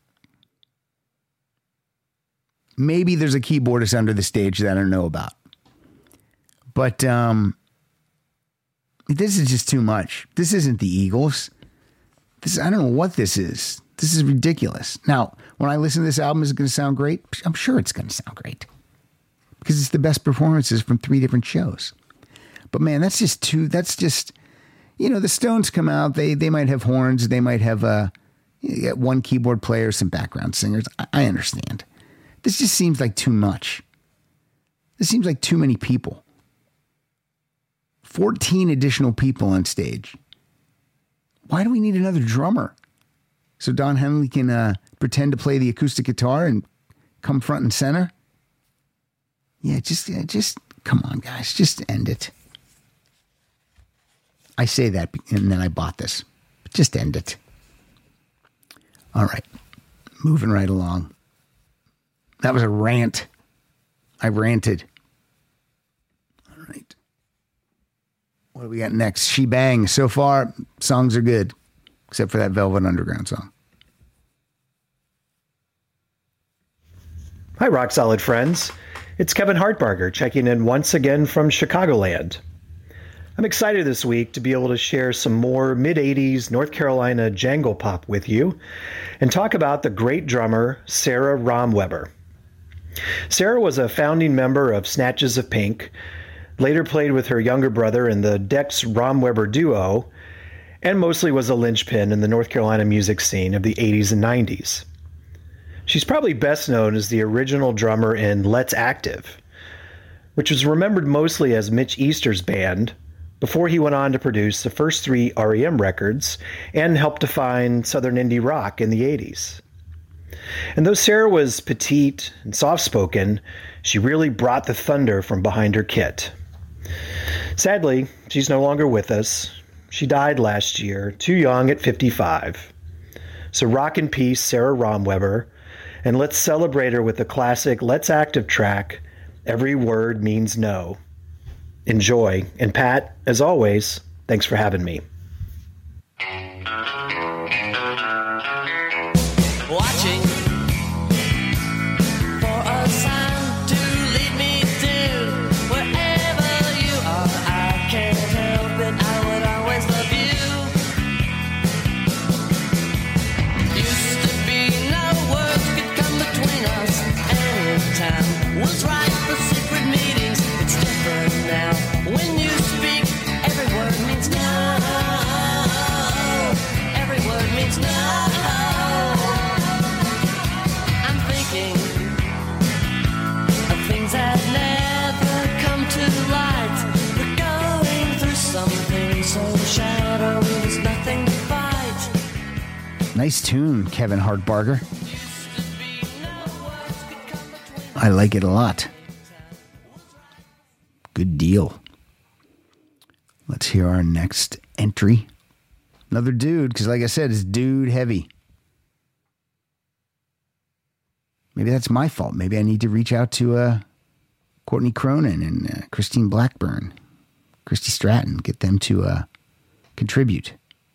Maybe there's a keyboardist under the stage that I don't know about. But um, this is just too much. This isn't the Eagles. This I don't know what this is. This is ridiculous. Now, when I listen to this album, is it going to sound great? I'm sure it's going to sound great. Because it's the best performances from three different shows. But man, that's just too, that's just... You know, the Stones come out, they they might have horns, they might have uh, one keyboard player, some background singers. I, I understand. This just seems like too much. This seems like too many people. fourteen additional people on stage. Why do we need another drummer? So Don Henley can uh, pretend to play the acoustic guitar and come front and center? Yeah, just, uh, just come on, guys. Just end it. I say that, and then I bought this. Just end it. All right. Moving right along. That was a rant. I ranted. All right. What do we got next? She Bangs. So far, songs are good, except for that Velvet Underground song. Hi, Rock Solid friends. It's Kevin Hartbarger checking in once again from Chicagoland. I'm excited this week to be able to share some more mid-eighties North Carolina jangle pop with you and talk about the great drummer Sarah Romweber. Sarah was a founding member of Snatches of Pink, later played with her younger brother in the Dex Romweber duo, and mostly was a linchpin in the North Carolina music scene of the eighties and nineties. She's probably best known as the original drummer in Let's Active, which was remembered mostly as Mitch Easter's band before he went on to produce the first three R E M records and helped define Southern indie rock in the eighties. And though Sarah was petite and soft-spoken, she really brought the thunder from behind her kit. Sadly, she's no longer with us. She died last year, too young at fifty-five. So rock in peace, Sarah Romweber, and let's celebrate her with the classic Let's Active track, Every Word Means No. Enjoy. And Pat, as always, thanks for having me. Watching for a sign to lead me to wherever you are. I can't help it, I would always love you. Used to be no words could come between us. Anytime was right for secret meetings. It's different now. When you speak, every word means no. Every word means no. Nice tune, Kevin Hartbarger. I like it a lot. Good deal. Let's hear our next entry. Another dude, because like I said, it's dude heavy. Maybe that's my fault. Maybe I need to reach out to uh, Courtney Cronin and uh, Christine Blackburn, Christy Stratton, get them to uh, contribute.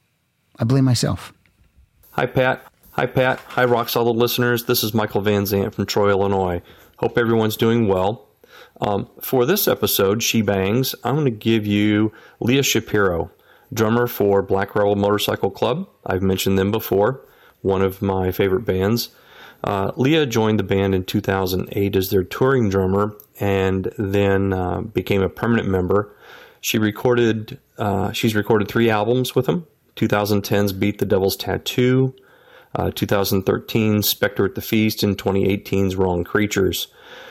I blame myself. Hi, Pat. Hi, Pat. Hi, Rock Solid listeners. This is Michael Van Zant from Troy, Illinois. Hope everyone's doing well. Um, for this episode, She Bangs, I'm going to give you Leah Shapiro, drummer for Black Rebel Motorcycle Club. I've mentioned them before, one of my favorite bands. Uh, Leah joined the band in two thousand eight as their touring drummer and then uh, became a permanent member. She recorded, uh, she's recorded three albums with them. twenty ten's Beat the Devil's Tattoo, uh, twenty thirteen's Spectre at the Feast, and twenty eighteen's Wrong Creatures.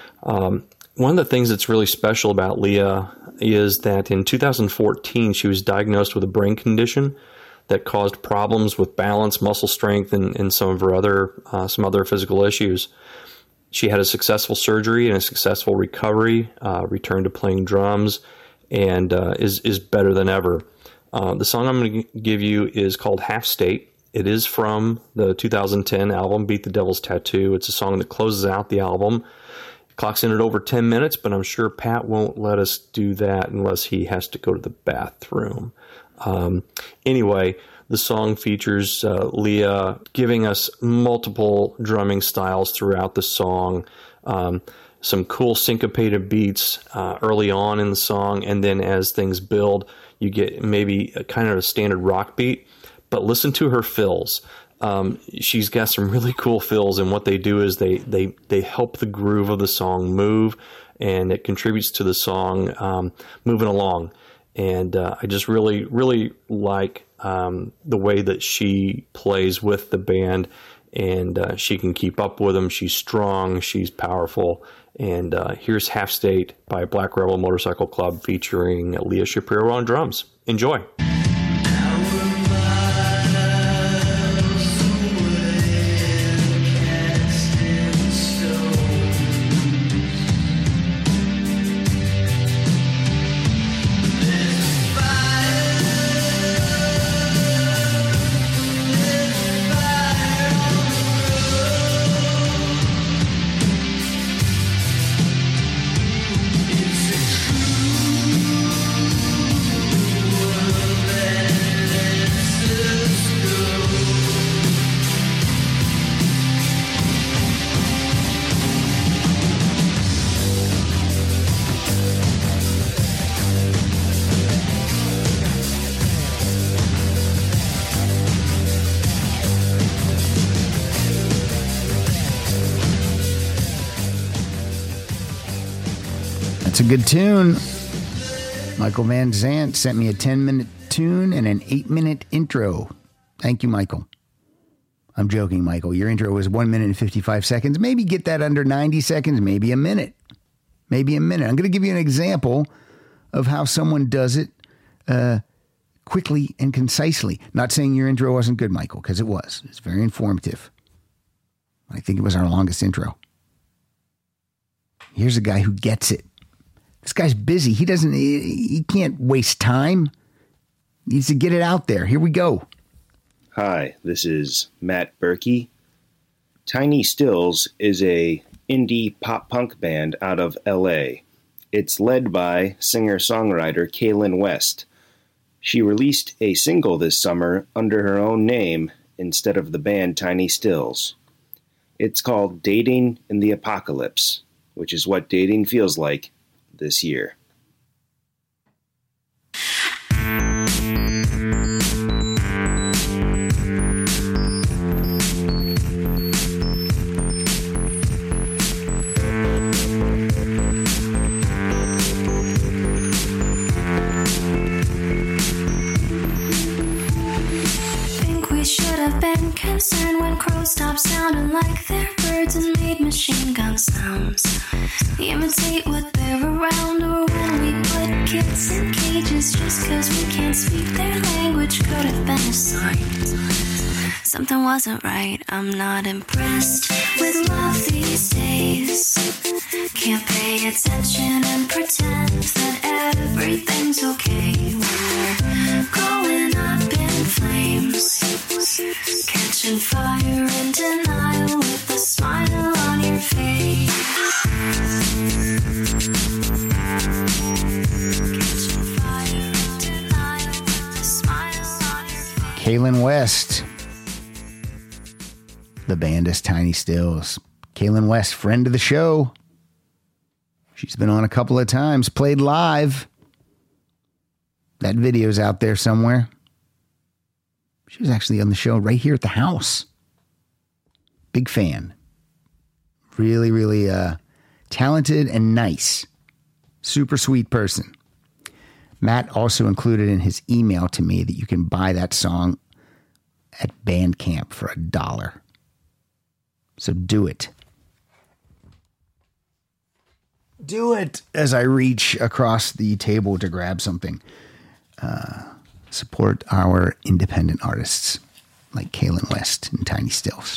Um, one of the things that's really special about Leah is that in two thousand fourteen she was diagnosed with a brain condition that caused problems with balance, muscle strength, and, and some of her other uh, some other physical issues. She had a successful surgery and a successful recovery, uh, returned to playing drums, and uh, is is better than ever. Uh, the song I'm going to give you is called Half State. It is from the two thousand ten album, Beat the Devil's Tattoo. It's a song that closes out the album. It clocks in at over ten minutes, but I'm sure Pat won't let us do that unless he has to go to the bathroom. Um, anyway, the song features uh, Leah giving us multiple drumming styles throughout the song. Um, some cool syncopated beats uh, early on in the song, and then as things build, you get maybe a kind of a standard rock beat, but listen to her fills. Um, she's got some really cool fills, and what they do is they they they help the groove of the song move, and it contributes to the song um, moving along. And uh, I just really really like um, the way that she plays with the band, and uh, she can keep up with them. She's strong, she's powerful. And uh, here's Half State by Black Rebel Motorcycle Club featuring Leah Shapiro on drums. Enjoy. It's a true That's a good tune. Michael Van Zant sent me a ten-minute tune and an eight-minute intro. Thank you, Michael. I'm joking, Michael. Your intro was one minute and fifty-five seconds. Maybe get that under ninety seconds, maybe a minute. Maybe a minute. I'm going to give you an example of how someone does it uh, quickly and concisely. Not saying your intro wasn't good, Michael, because it was. It's very informative. I think it was our longest intro. Here's a guy who gets it. This guy's busy. He doesn't, he, he can't waste time. He needs to get it out there. Here we go. Hi, this is Matt Berkey. Tiny Stills is a indie pop-punk band out of L A. It's led by singer-songwriter Kaylin West. She released a single this summer under her own name instead of the band Tiny Stills. It's called Dating in the Apocalypse, which is what dating feels like this year. Concerned when crows stopped sounding like they're birds and made machine gun sounds. Imitate what they're around, or when we put kids in cages just cause we can't speak their language could have been a sign. Something wasn't right, I'm not impressed with love these days. Can't pay attention and pretend that everything's okay. We're going up in flames, catching fire in denial with a smile on your face. Catching fire in denial with a smile on your face. Kaylin West. The band is Tiny Stills. Kaylin West, friend of the show. She's been on a couple of times, played live. That video's out there somewhere. She was actually on the show right here at the house. Big fan. Really, really uh, talented and nice. Super sweet person. Matt also included in his email to me that you can buy that song at Bandcamp for a dollar. So do it. Do it as I reach across the table to grab something. Uh, support our independent artists like Kaylin West and Tiny Stills.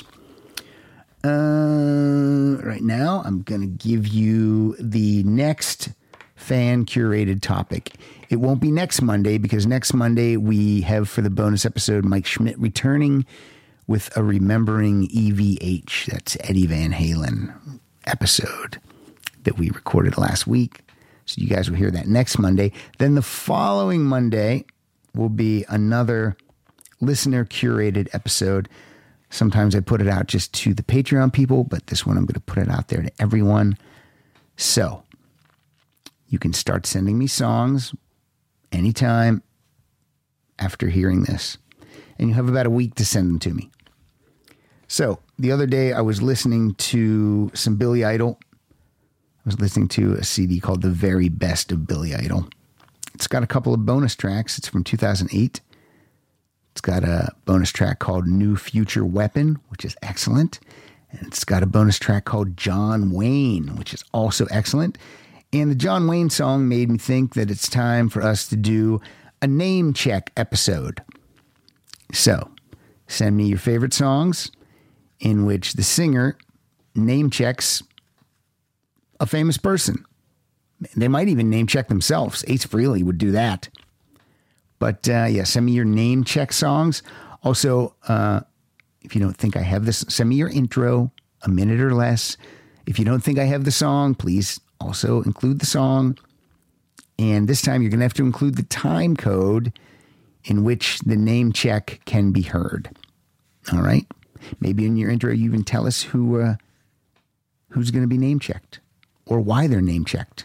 Uh, right now, I'm going to give you the next fan-curated topic. It won't be next Monday because next Monday we have for the bonus episode Mike Schmidt returning with a Remembering E V H. That's Eddie Van Halen episode that we recorded last week. So you guys will hear that next Monday. Then the following Monday will be another listener-curated episode. Sometimes I put it out just to the Patreon people, but this one I'm going to put it out there to everyone. So you can start sending me songs anytime after hearing this. And you have about a week to send them to me. So the other day I was listening to some Billy Idol. I was listening to a C D called The Very Best of Billy Idol. It's got a couple of bonus tracks. It's from two thousand eight. It's got a bonus track called New Future Weapon, which is excellent. And it's got a bonus track called John Wayne, which is also excellent. And the John Wayne song made me think that it's time for us to do a name check episode. So send me your favorite songs in which the singer name checks a famous person. They might even name check themselves. Ace Frehley would do that. But uh, yeah, send me your name check songs. Also, uh, if you don't think I have this, send me your intro, a minute or less. If you don't think I have the song, please also include the song. And this time you're going to have to include the time code in which the name check can be heard. All right? Maybe in your intro you even tell us who uh, who's going to be name checked or why they're name checked.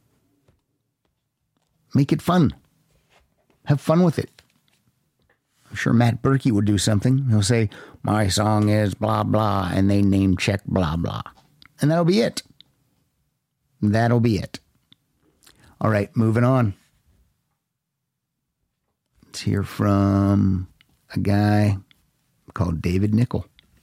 Make it fun. Have fun with it. I'm sure Matt Berkey will do something. He'll say, my song is blah, blah, and they name check blah, blah. And that'll be it. That'll be it. All right, moving on. Let's hear from a guy called David Nickel.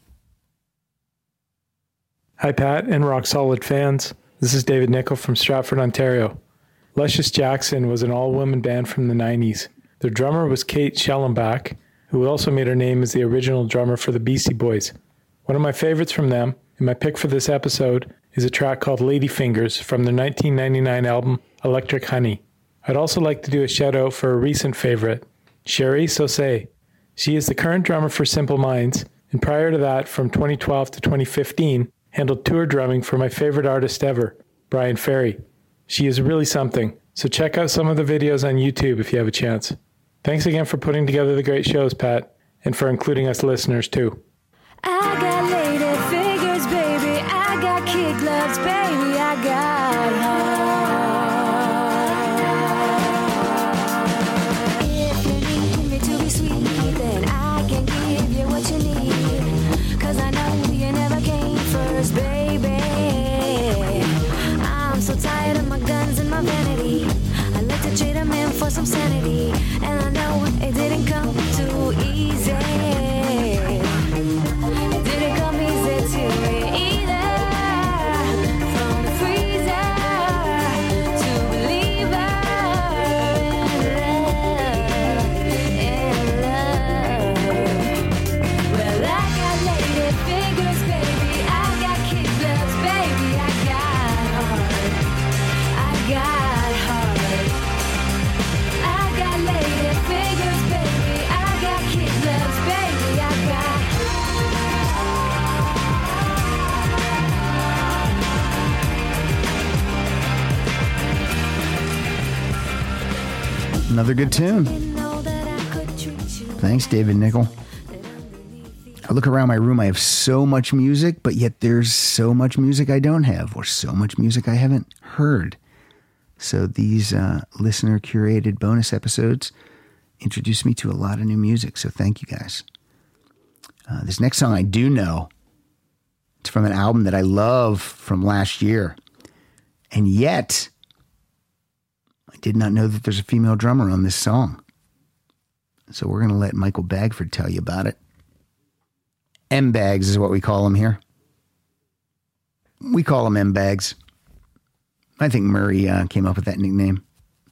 Hi, Pat and Rock Solid fans. This is David Nickel from Stratford, Ontario. Luscious Jackson was an all-woman band from the nineties. Their drummer was Kate Schellenbach, who also made her name as the original drummer for the Beastie Boys. One of my favorites from them, and my pick for this episode, is a track called Ladyfingers from their nineteen ninety-nine album Electric Honey. I'd also like to do a shout-out for a recent favorite, Sherry Sauce. She is the current drummer for Simple Minds, and prior to that, from twenty twelve to twenty fifteen, handled tour drumming for my favorite artist ever, Brian Ferry. She is really something, so check out some of the videos on YouTube if you have a chance. Thanks again for putting together the great shows, Pat, and for including us listeners too. I got lady figures, baby. I got kick gloves, baby. I got heart. If you need me to be sweet, then I can give you what you need. Cause I know you never came first, baby. I'm so tired of my guns and my vanity. I like to trade them in for some sanity. And I know it didn't come too easy. It didn't come easy to me either. From the freezer to believer in love, in love. Well, I got lady fingers, baby. I got kick gloves, baby. I got heart. I got heart. I got lady fingers, baby. I got kick gloves, baby. I got Another good tune. Thanks, David Nickel. I look around my room, I have so much music, but yet there's so much music I don't have, or so much music I haven't heard. So these uh, listener-curated bonus episodes introduce me to a lot of new music, so thank you guys. Uh, this next song I do know. It's from an album that I love from last year. And yet, I did not know that there's a female drummer on this song. So we're going to let Michael Bagford tell you about it. M-Bags is what we call him here. We call him M-Bags. I think Murray uh, came up with that nickname.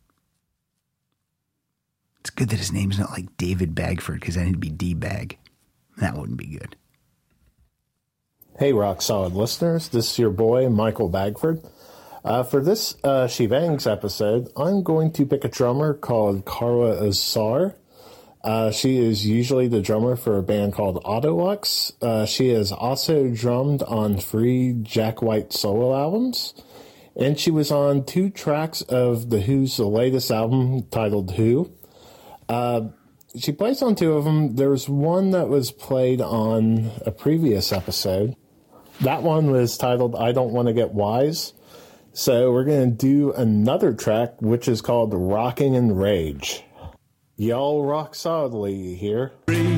It's good that his name's not like David Bagford, because then he'd be D-Bag. That wouldn't be good. Hey, Rock Solid listeners. This is your boy, Michael Bagford. Uh, for this uh, She Bangs episode, I'm going to pick a drummer called Carla Azar. Uh, she is usually the drummer for a band called Autolux. Uh, she has also drummed on three Jack White solo albums. And she was on two tracks of The Who's latest album titled Who. Uh, she plays on two of them. There's one that was played on a previous episode. That one was titled I Don't Want to Get Wise. So we're going to do another track, which is called Rocking in Rage. Y'all rock solidly here.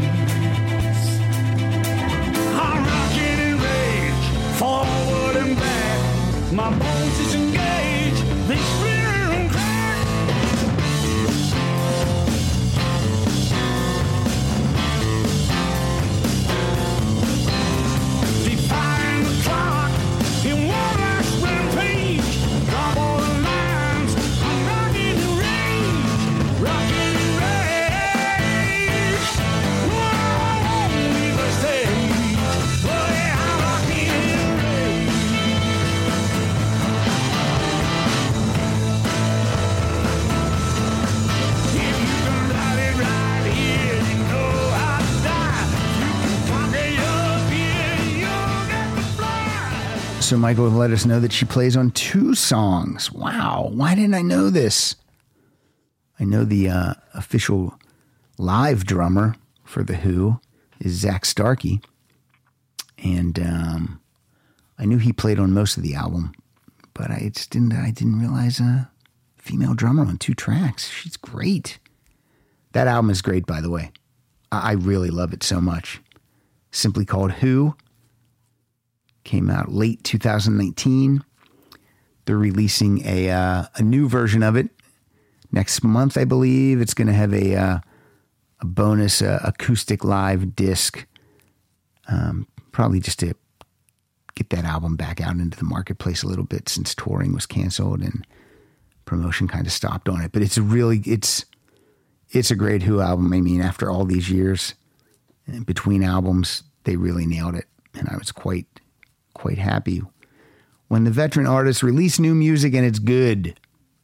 forward and back. My bones is engaged. They spin and crack. Defying the clock in one last rampage. Drop all the lines. I'm rocking the rage. Rocking the rage. Whoa, I won't leave the stage. Oh yeah, I'm rocking the rage. If you can ride it right here, you know how to die. You can conquer your fear, you'll get to fly. So Michael let us know that she plays on two songs. Wow. Why didn't I know this? I know the uh, official live drummer for The Who is Zach Starkey. And um, I knew he played on most of the album, but I just didn't, I didn't realize a female drummer on two tracks. She's great. That album is great, by the way. I, I really love it so much. Simply called Who. Came out late two thousand nineteen. They're releasing a uh, a new version of it next month, I believe. It's going to have a uh, a bonus uh, acoustic live disc, um, probably just to get that album back out into the marketplace a little bit since touring was canceled and promotion kind of stopped on it. But it's a really it's it's a great Who album. I mean, after all these years in between albums, they really nailed it, and I was quite quite happy when the veteran artists release new music and it's good.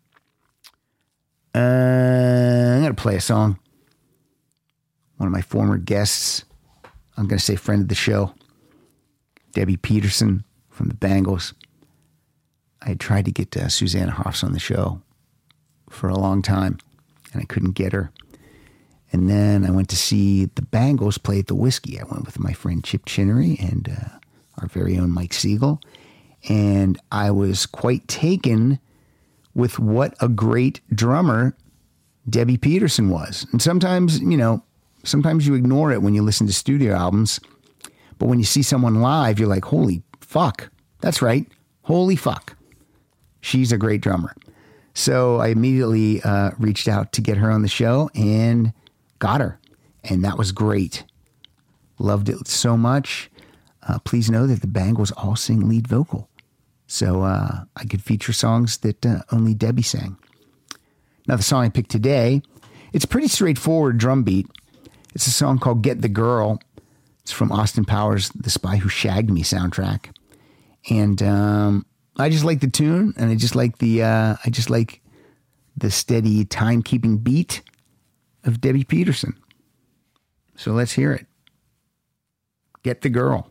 Uh, I'm going to play a song. One of my former guests, I'm going to say friend of the show, Debbie Peterson from the Bangles. I had tried to get uh, Susanna Hoffs on the show for a long time, and I couldn't get her. And then I went to see the Bangles play at the Whiskey. I went with my friend Chip Chinnery and uh, our very own Mike Siegel. And I was quite taken with what a great drummer Debbie Peterson was. And sometimes, you know, sometimes you ignore it when you listen to studio albums. But when you see someone live, you're like, holy fuck. That's right. Holy fuck. She's a great drummer. So I immediately uh, reached out to get her on the show and got her. And that was great. Loved it so much. Uh, please know that the Bangles all sing lead vocal. So uh, I could feature songs that uh, only Debbie sang. Now, the song I picked today, it's a pretty straightforward drum beat. It's a song called Get the Girl. It's from Austin Powers' The Spy Who Shagged Me soundtrack. And um, I just like the tune, and I just like the uh, I just like the steady timekeeping beat of Debbie Peterson. So let's hear it. Get the Girl.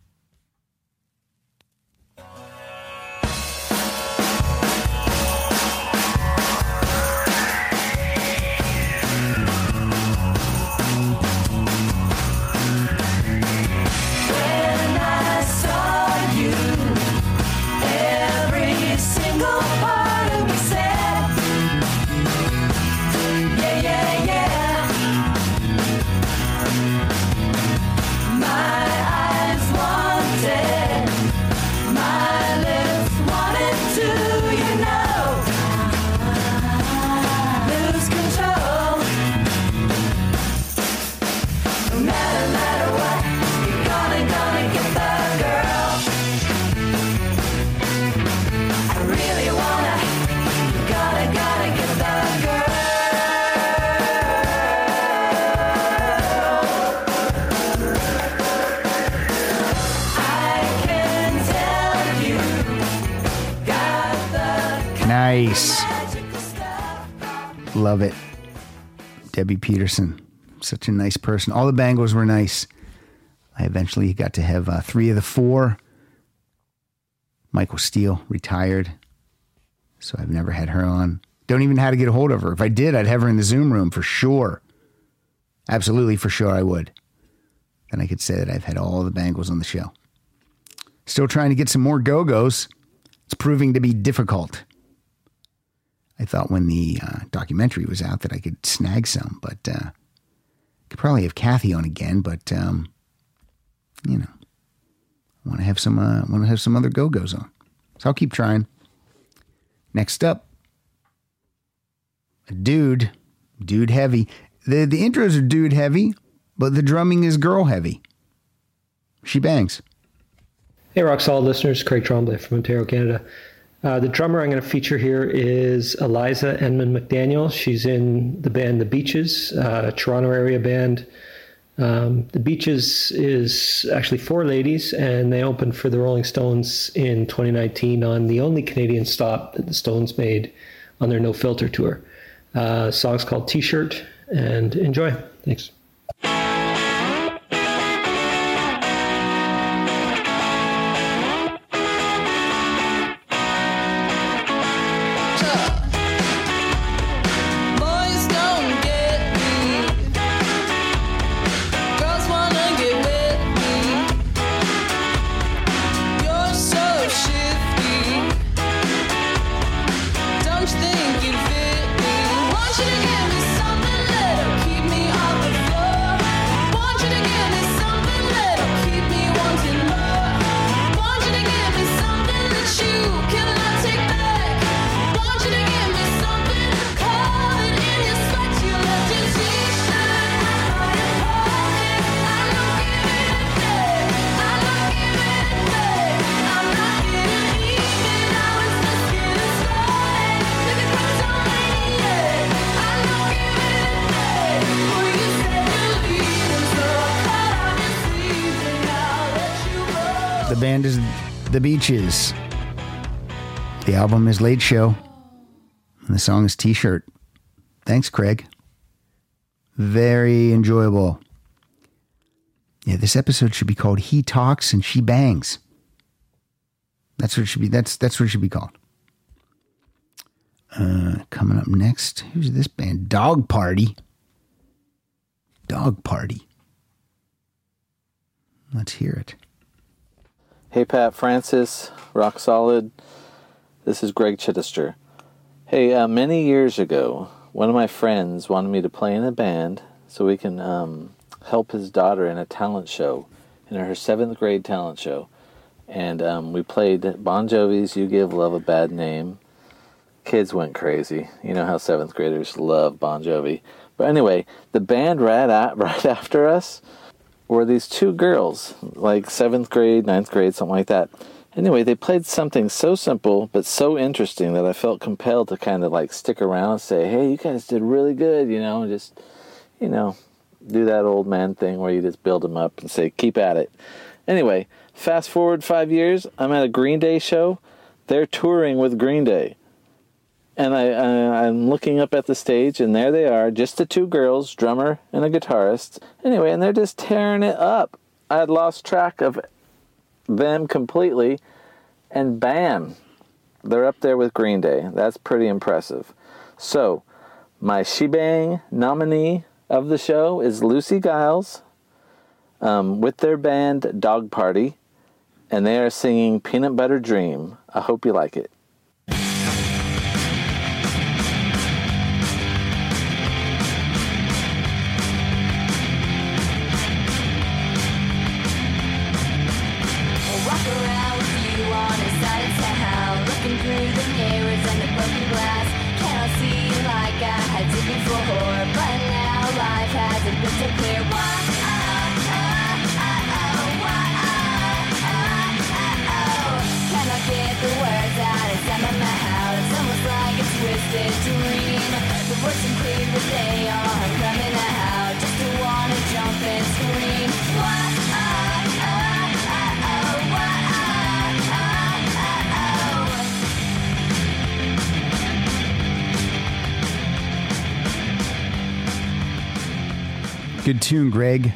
Nice. Love it. Debbie Peterson. Such a nice person. All the Bangles were nice. I eventually got to have uh, three of the four. Michael Steele retired. So I've never had her on. Don't even know how to get a hold of her. If I did, I'd have her in the Zoom room for sure. Absolutely for sure I would. Then I could say that I've had all the Bangles on the show. Still trying to get some more Go-Go's. It's proving to be difficult. I thought when the uh, documentary was out that I could snag some, but uh, could probably have Kathy on again. But um, you know, I want to have some. Uh, want to have some other Go-Go's on, so I'll keep trying. Next up, a dude, dude heavy. the The intros are dude heavy, but the drumming is girl heavy. She bangs. Hey, Rock Solid listeners, Craig Tremblay from Ontario, Canada. Uh, the drummer I'm going to feature here is Eliza Enman McDaniel. She's in the band The Beaches, uh, Toronto area band. Um, the Beaches is actually four ladies, and they opened for the Rolling Stones in twenty nineteen on the only Canadian stop that the Stones made on their No Filter tour. Uh, the song's called T-Shirt, and enjoy. Thanks. Take that band is The Beaches. The album is Late Show. And the song is T-Shirt. Thanks, Craig. Very enjoyable. Yeah, this episode should be called He Talks and She Bangs. That's what it should be. That's that's what it should be called. Uh, coming up next, who's this band? Dog Party. Dog Party. Let's hear it. Hey, Pat Francis, Rock Solid. This is Greg Chittister. Hey, uh, many years ago, one of my friends wanted me to play in a band so we can um, help his daughter in a talent show, in her seventh grade talent show. And um, we played Bon Jovi's You Give Love a Bad Name. Kids went crazy. You know how seventh graders love Bon Jovi. But anyway, the band right, at, right after us were these two girls, like seventh grade, ninth grade, something like that. Anyway, they played something so simple but so interesting that I felt compelled to kind of like stick around and say, hey, you guys did really good, you know, and just, you know, do that old man thing where you just build them up and say, keep at it. Anyway, fast forward five years, I'm at a Green Day show. They're touring with Green Day. And I, I, I'm looking up at the stage, and there they are, just the two girls, drummer and a guitarist. Anyway, and they're just tearing it up. I had lost track of them completely, and bam, they're up there with Green Day. That's pretty impressive. So, my Shebang nominee of the show is Lucy Giles um, with their band Dog Party, and they are singing Peanut Butter Dream. I hope you like it. Good tune, Greg.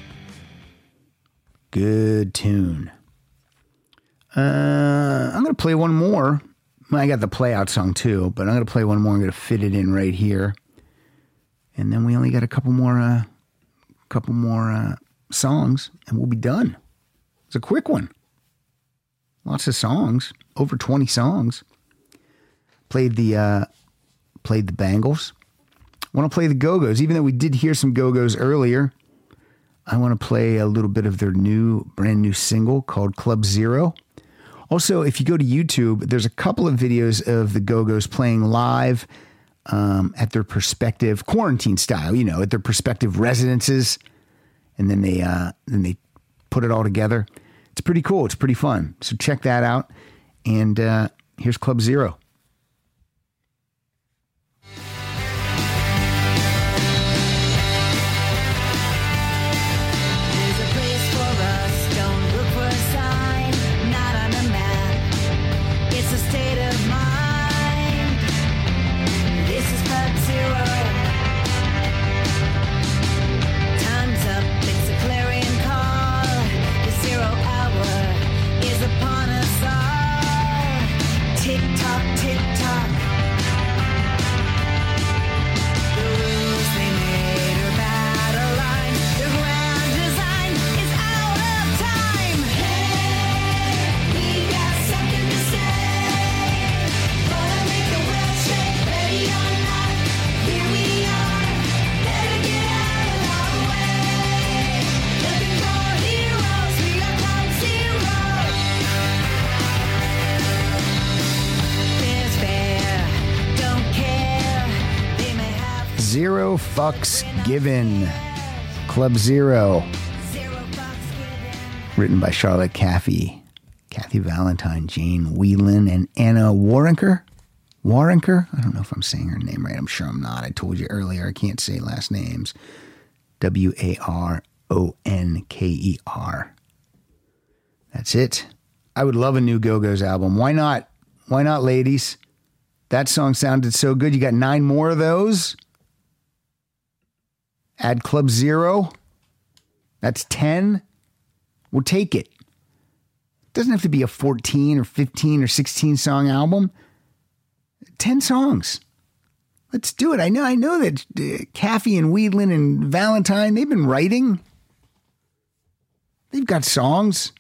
Good tune. Uh, I'm going to play one more. Well, I got the play out song too, but I'm going to play one more. I'm going to fit it in right here. And then we only got a couple more, uh, couple more uh, songs, and we'll be done. It's a quick one. Lots of songs, over twenty songs. Played the, uh, played the Bangles. I want to play the Go-Go's, even though we did hear some Go-Go's earlier. I want to play a little bit of their new, brand new single called Club Zero. Also, if you go to YouTube, there's a couple of videos of the Go-Go's playing live um, at their perspective, quarantine style, you know, at their perspective residences. And then they, uh, then they put it all together. It's pretty cool. It's pretty fun. So check that out. And uh, here's Club Zero. Zero Fucks Given. Club Zero. Written by Charlotte Caffey, Kathy Valentine, Jane Whelan, and Anna Waronker. Waronker? I don't know if I'm saying her name right. I'm sure I'm not. I told you earlier I can't say last names. W A R O N K E R. That's it. I would love a new Go-Go's album. Why not? Why not, ladies? That song sounded so good. You got nine more of those? Add Club Zero. That's ten. We'll take it. Doesn't have to be a fourteen or fifteen or sixteen song album. ten songs. Let's do it. I know I know that uh, Caffey and Weedlin and Valentine, they've been writing. They've got songs.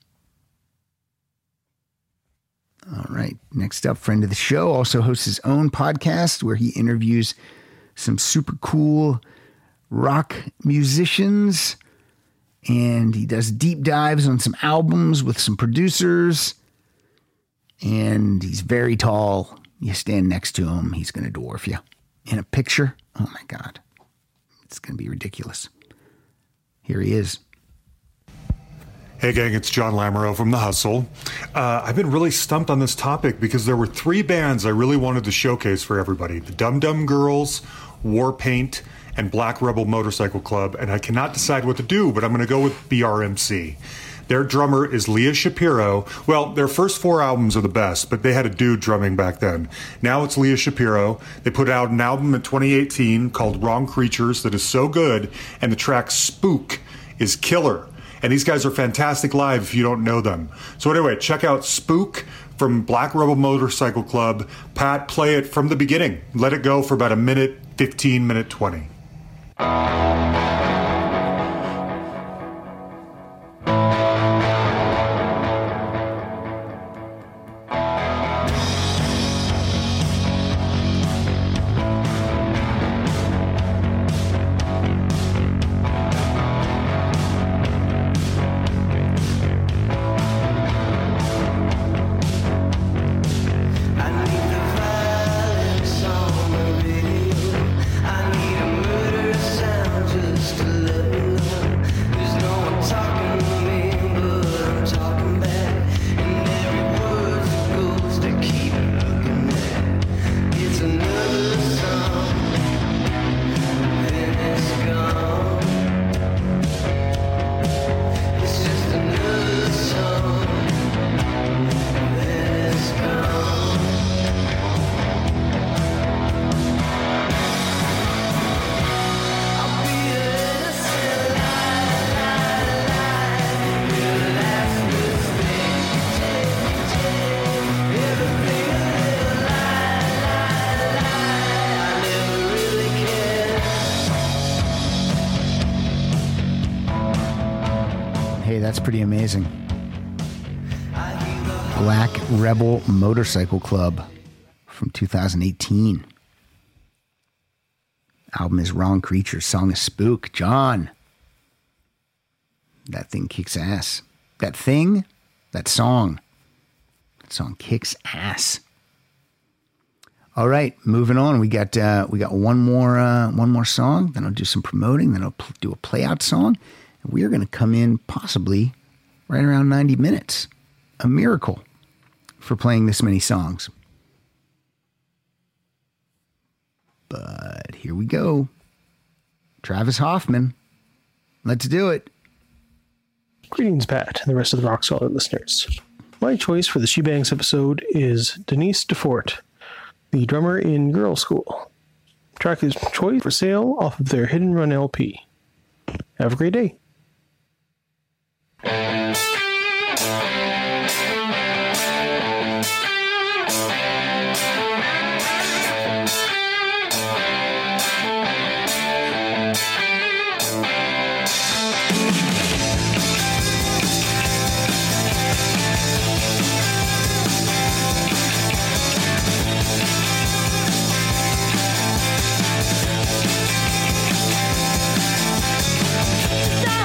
All right. Next up, friend of the show, also hosts his own podcast where he interviews some super cool rock musicians. And he does deep dives on some albums with some producers. And he's very tall. You stand next to him, he's going to dwarf you. In a picture, oh my God. It's going to be ridiculous. Here he is. Hey gang, it's John Lamoureux from The Hustle. Uh, I've been really stumped on this topic because there were three bands I really wanted to showcase for everybody. The Dum Dum Girls, Warpaint, and Black Rebel Motorcycle Club, and I cannot decide what to do, but I'm going to go with B R M C. Their drummer is Leah Shapiro. Well, their first four albums are the best, but they had a dude drumming back then. Now it's Leah Shapiro. They put out an album in twenty eighteen called Wrong Creatures that is so good, and the track Spook is killer. And these guys are fantastic live if you don't know them. So anyway, check out Spook from Black Rebel Motorcycle Club. Pat, play it from the beginning. Let it go for about a minute, fifteen, minute twenty. That's pretty amazing. Black Rebel Motorcycle Club from two thousand eighteen. Album is Wrong Creatures. Song is Spook. John. That thing kicks ass. That thing, that song. That song kicks ass. All right, moving on. We got uh, we got one more uh, one more song. Then I'll do some promoting. Then I'll pl- do a play out song. We are going to come in possibly right around ninety minutes. A miracle for playing this many songs. But here we go. Travis Hoffman. Let's do it. Greetings, Pat, and the rest of the Rock Solid listeners. My choice for the She Bangs episode is Denise DeFort, the drummer in Girl School. The track is choice for sale off of their Hidden Run L P. Have a great day. Die!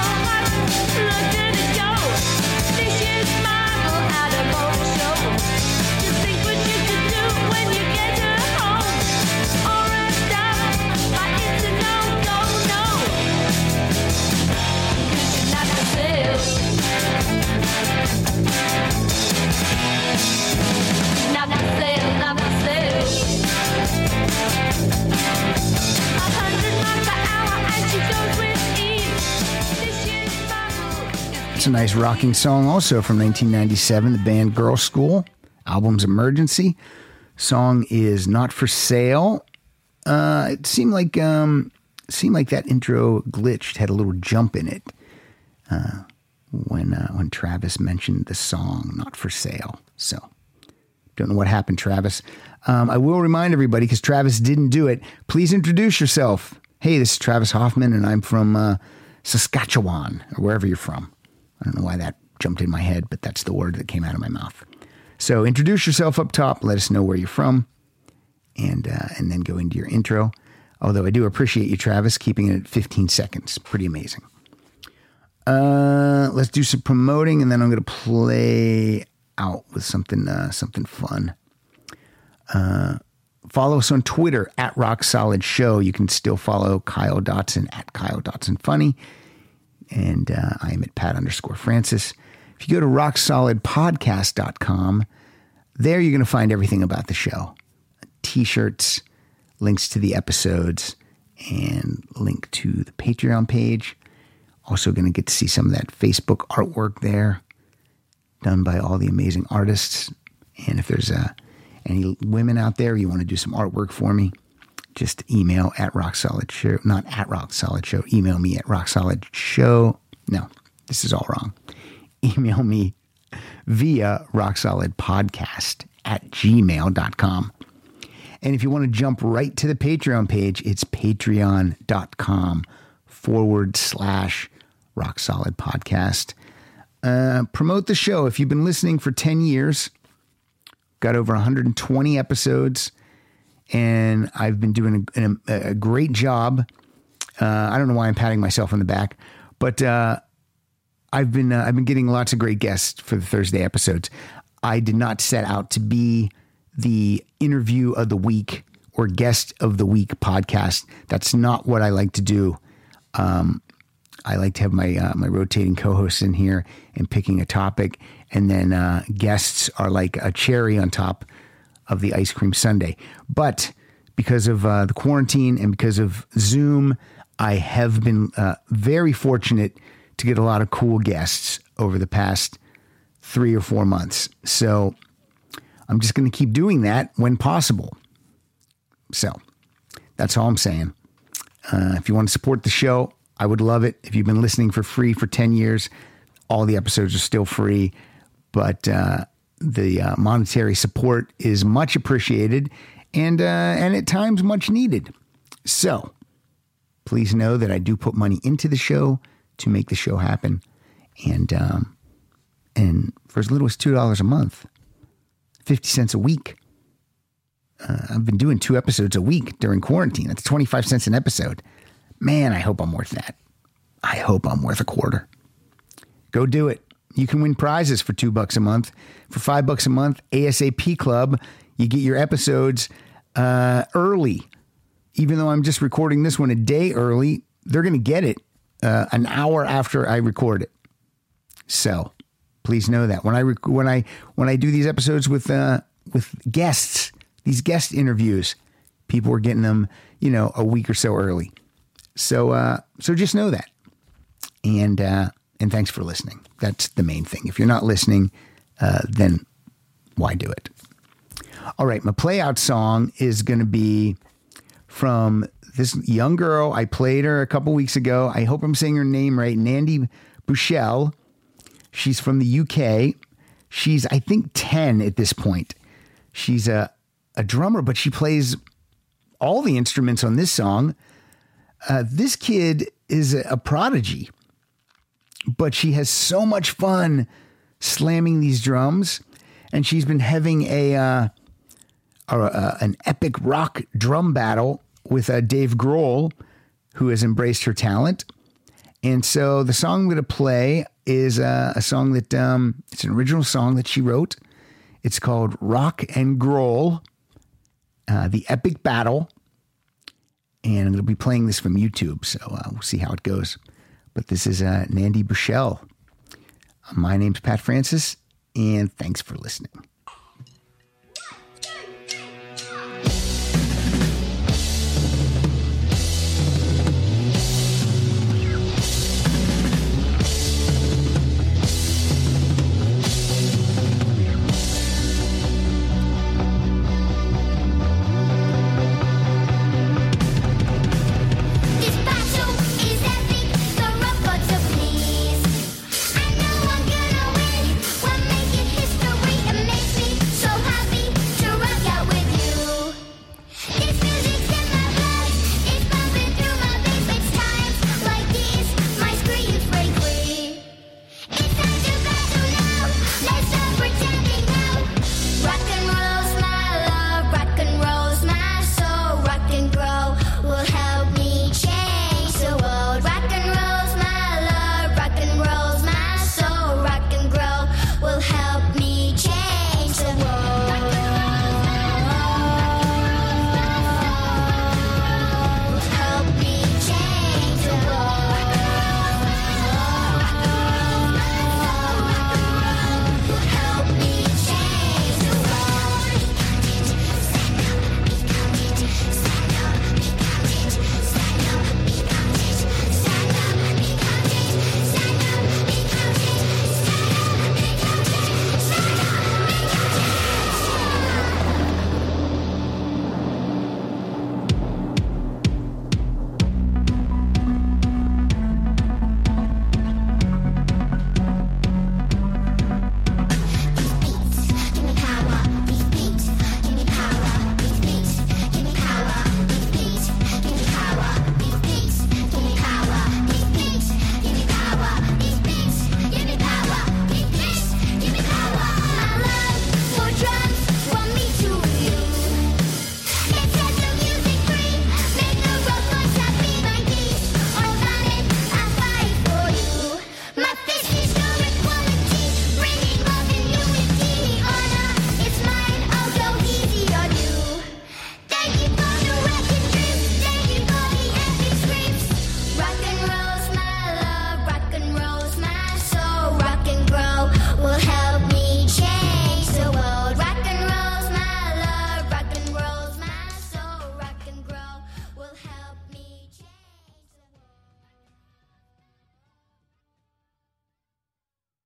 a nice rocking song also from nineteen ninety-seven, the band Girl School, album's Emergency. Song is Not For Sale. Uh, it seemed like um, seemed like that intro glitched, had a little jump in it uh, when uh, when Travis mentioned the song Not For Sale. So, don't know what happened, Travis. Um, I will remind everybody, because Travis didn't do it, please introduce yourself. Hey, this is Travis Hoffman, and I'm from uh, Saskatchewan, or wherever you're from. I don't know why that jumped in my head, but that's the word that came out of my mouth. So introduce yourself up top, let us know where you're from, and uh, and then go into your intro. Although I do appreciate you, Travis, keeping it at fifteen seconds. Pretty amazing. Uh, let's do some promoting, and then I'm going to play out with something uh, something fun. Uh, follow us on Twitter at Rock Solid Show. You can still follow Kyle Dotson at Kyle Dotson Funny. And uh, I am at Pat underscore Francis. If you go to rock solid podcast dot com, there you're going to find everything about the show. T-shirts, links to the episodes, and link to the Patreon page. Also going to get to see some of that Facebook artwork there, done by all the amazing artists. And if there's uh, any women out there, you want to do some artwork for me, just email at Rock Solid Show, not at Rock Solid Show. Email me at Rock Solid Show. No, this is all wrong. Email me via Rock Solid Podcast at gmail dot com. And if you want to jump right to the Patreon page, it's patreon.com forward slash Rock Solid Podcast. Uh, promote the show. If you've been listening for ten years, got over one hundred twenty episodes, and I've been doing a, a, a great job. Uh, I don't know why I'm patting myself on the back, but uh, I've been uh, I've been getting lots of great guests for the Thursday episodes. I did not set out to be the interview of the week or guest of the week podcast. That's not what I like to do. Um, I like to have my uh, my rotating co-hosts in here and picking a topic, and then uh, guests are like a cherry on top of the ice cream sundae. But because of uh, the quarantine and because of Zoom, I have been uh, very fortunate to get a lot of cool guests over the past three or four months. So I'm just going to keep doing that when possible. So that's all I'm saying. Uh, if you want to support the show, I would love it. If you've been listening for free for ten years, all the episodes are still free, but uh, the uh, monetary support is much appreciated and uh, and at times much needed. So please know that I do put money into the show to make the show happen, and um, and for as little as two dollars a month, fifty cents a week. Uh, I've been doing two episodes a week during quarantine. That's twenty-five cents an episode. Man, I hope I'm worth that. I hope I'm worth a quarter. Go do it. You can win prizes for two bucks a month. For five bucks a month, ASAP Club, you get your episodes uh, early. Even though I'm just recording this one a day early, they're going to get it uh, an hour after I record it. So please know that when I rec- when I when I do these episodes with uh, with guests, these guest interviews, people are getting them, you know, a week or so early. So uh, so just know that. And uh, and thanks for listening. That's the main thing. If you're not listening, uh, then why do it? All right, my play out song is going to be from this young girl. I played her a couple weeks ago. I hope I'm saying her name right. Nandi Bushell. She's from the U K. She's, I think, ten at this point. She's a, a drummer, but she plays all the instruments on this song. Uh, this kid is a, a prodigy, but she has so much fun slamming these drums, and she's been having a, uh, a, a an epic rock drum battle with uh, Dave Grohl, who has embraced her talent. And so the song I'm going to play is uh, a song that um, it's an original song that she wrote. It's called Rock and Grohl, uh, the Epic Battle. And I'm going to be playing this from YouTube, so uh, we'll see how it goes. But this is uh, Nandi Bushell. My name's Pat Francis, and thanks for listening.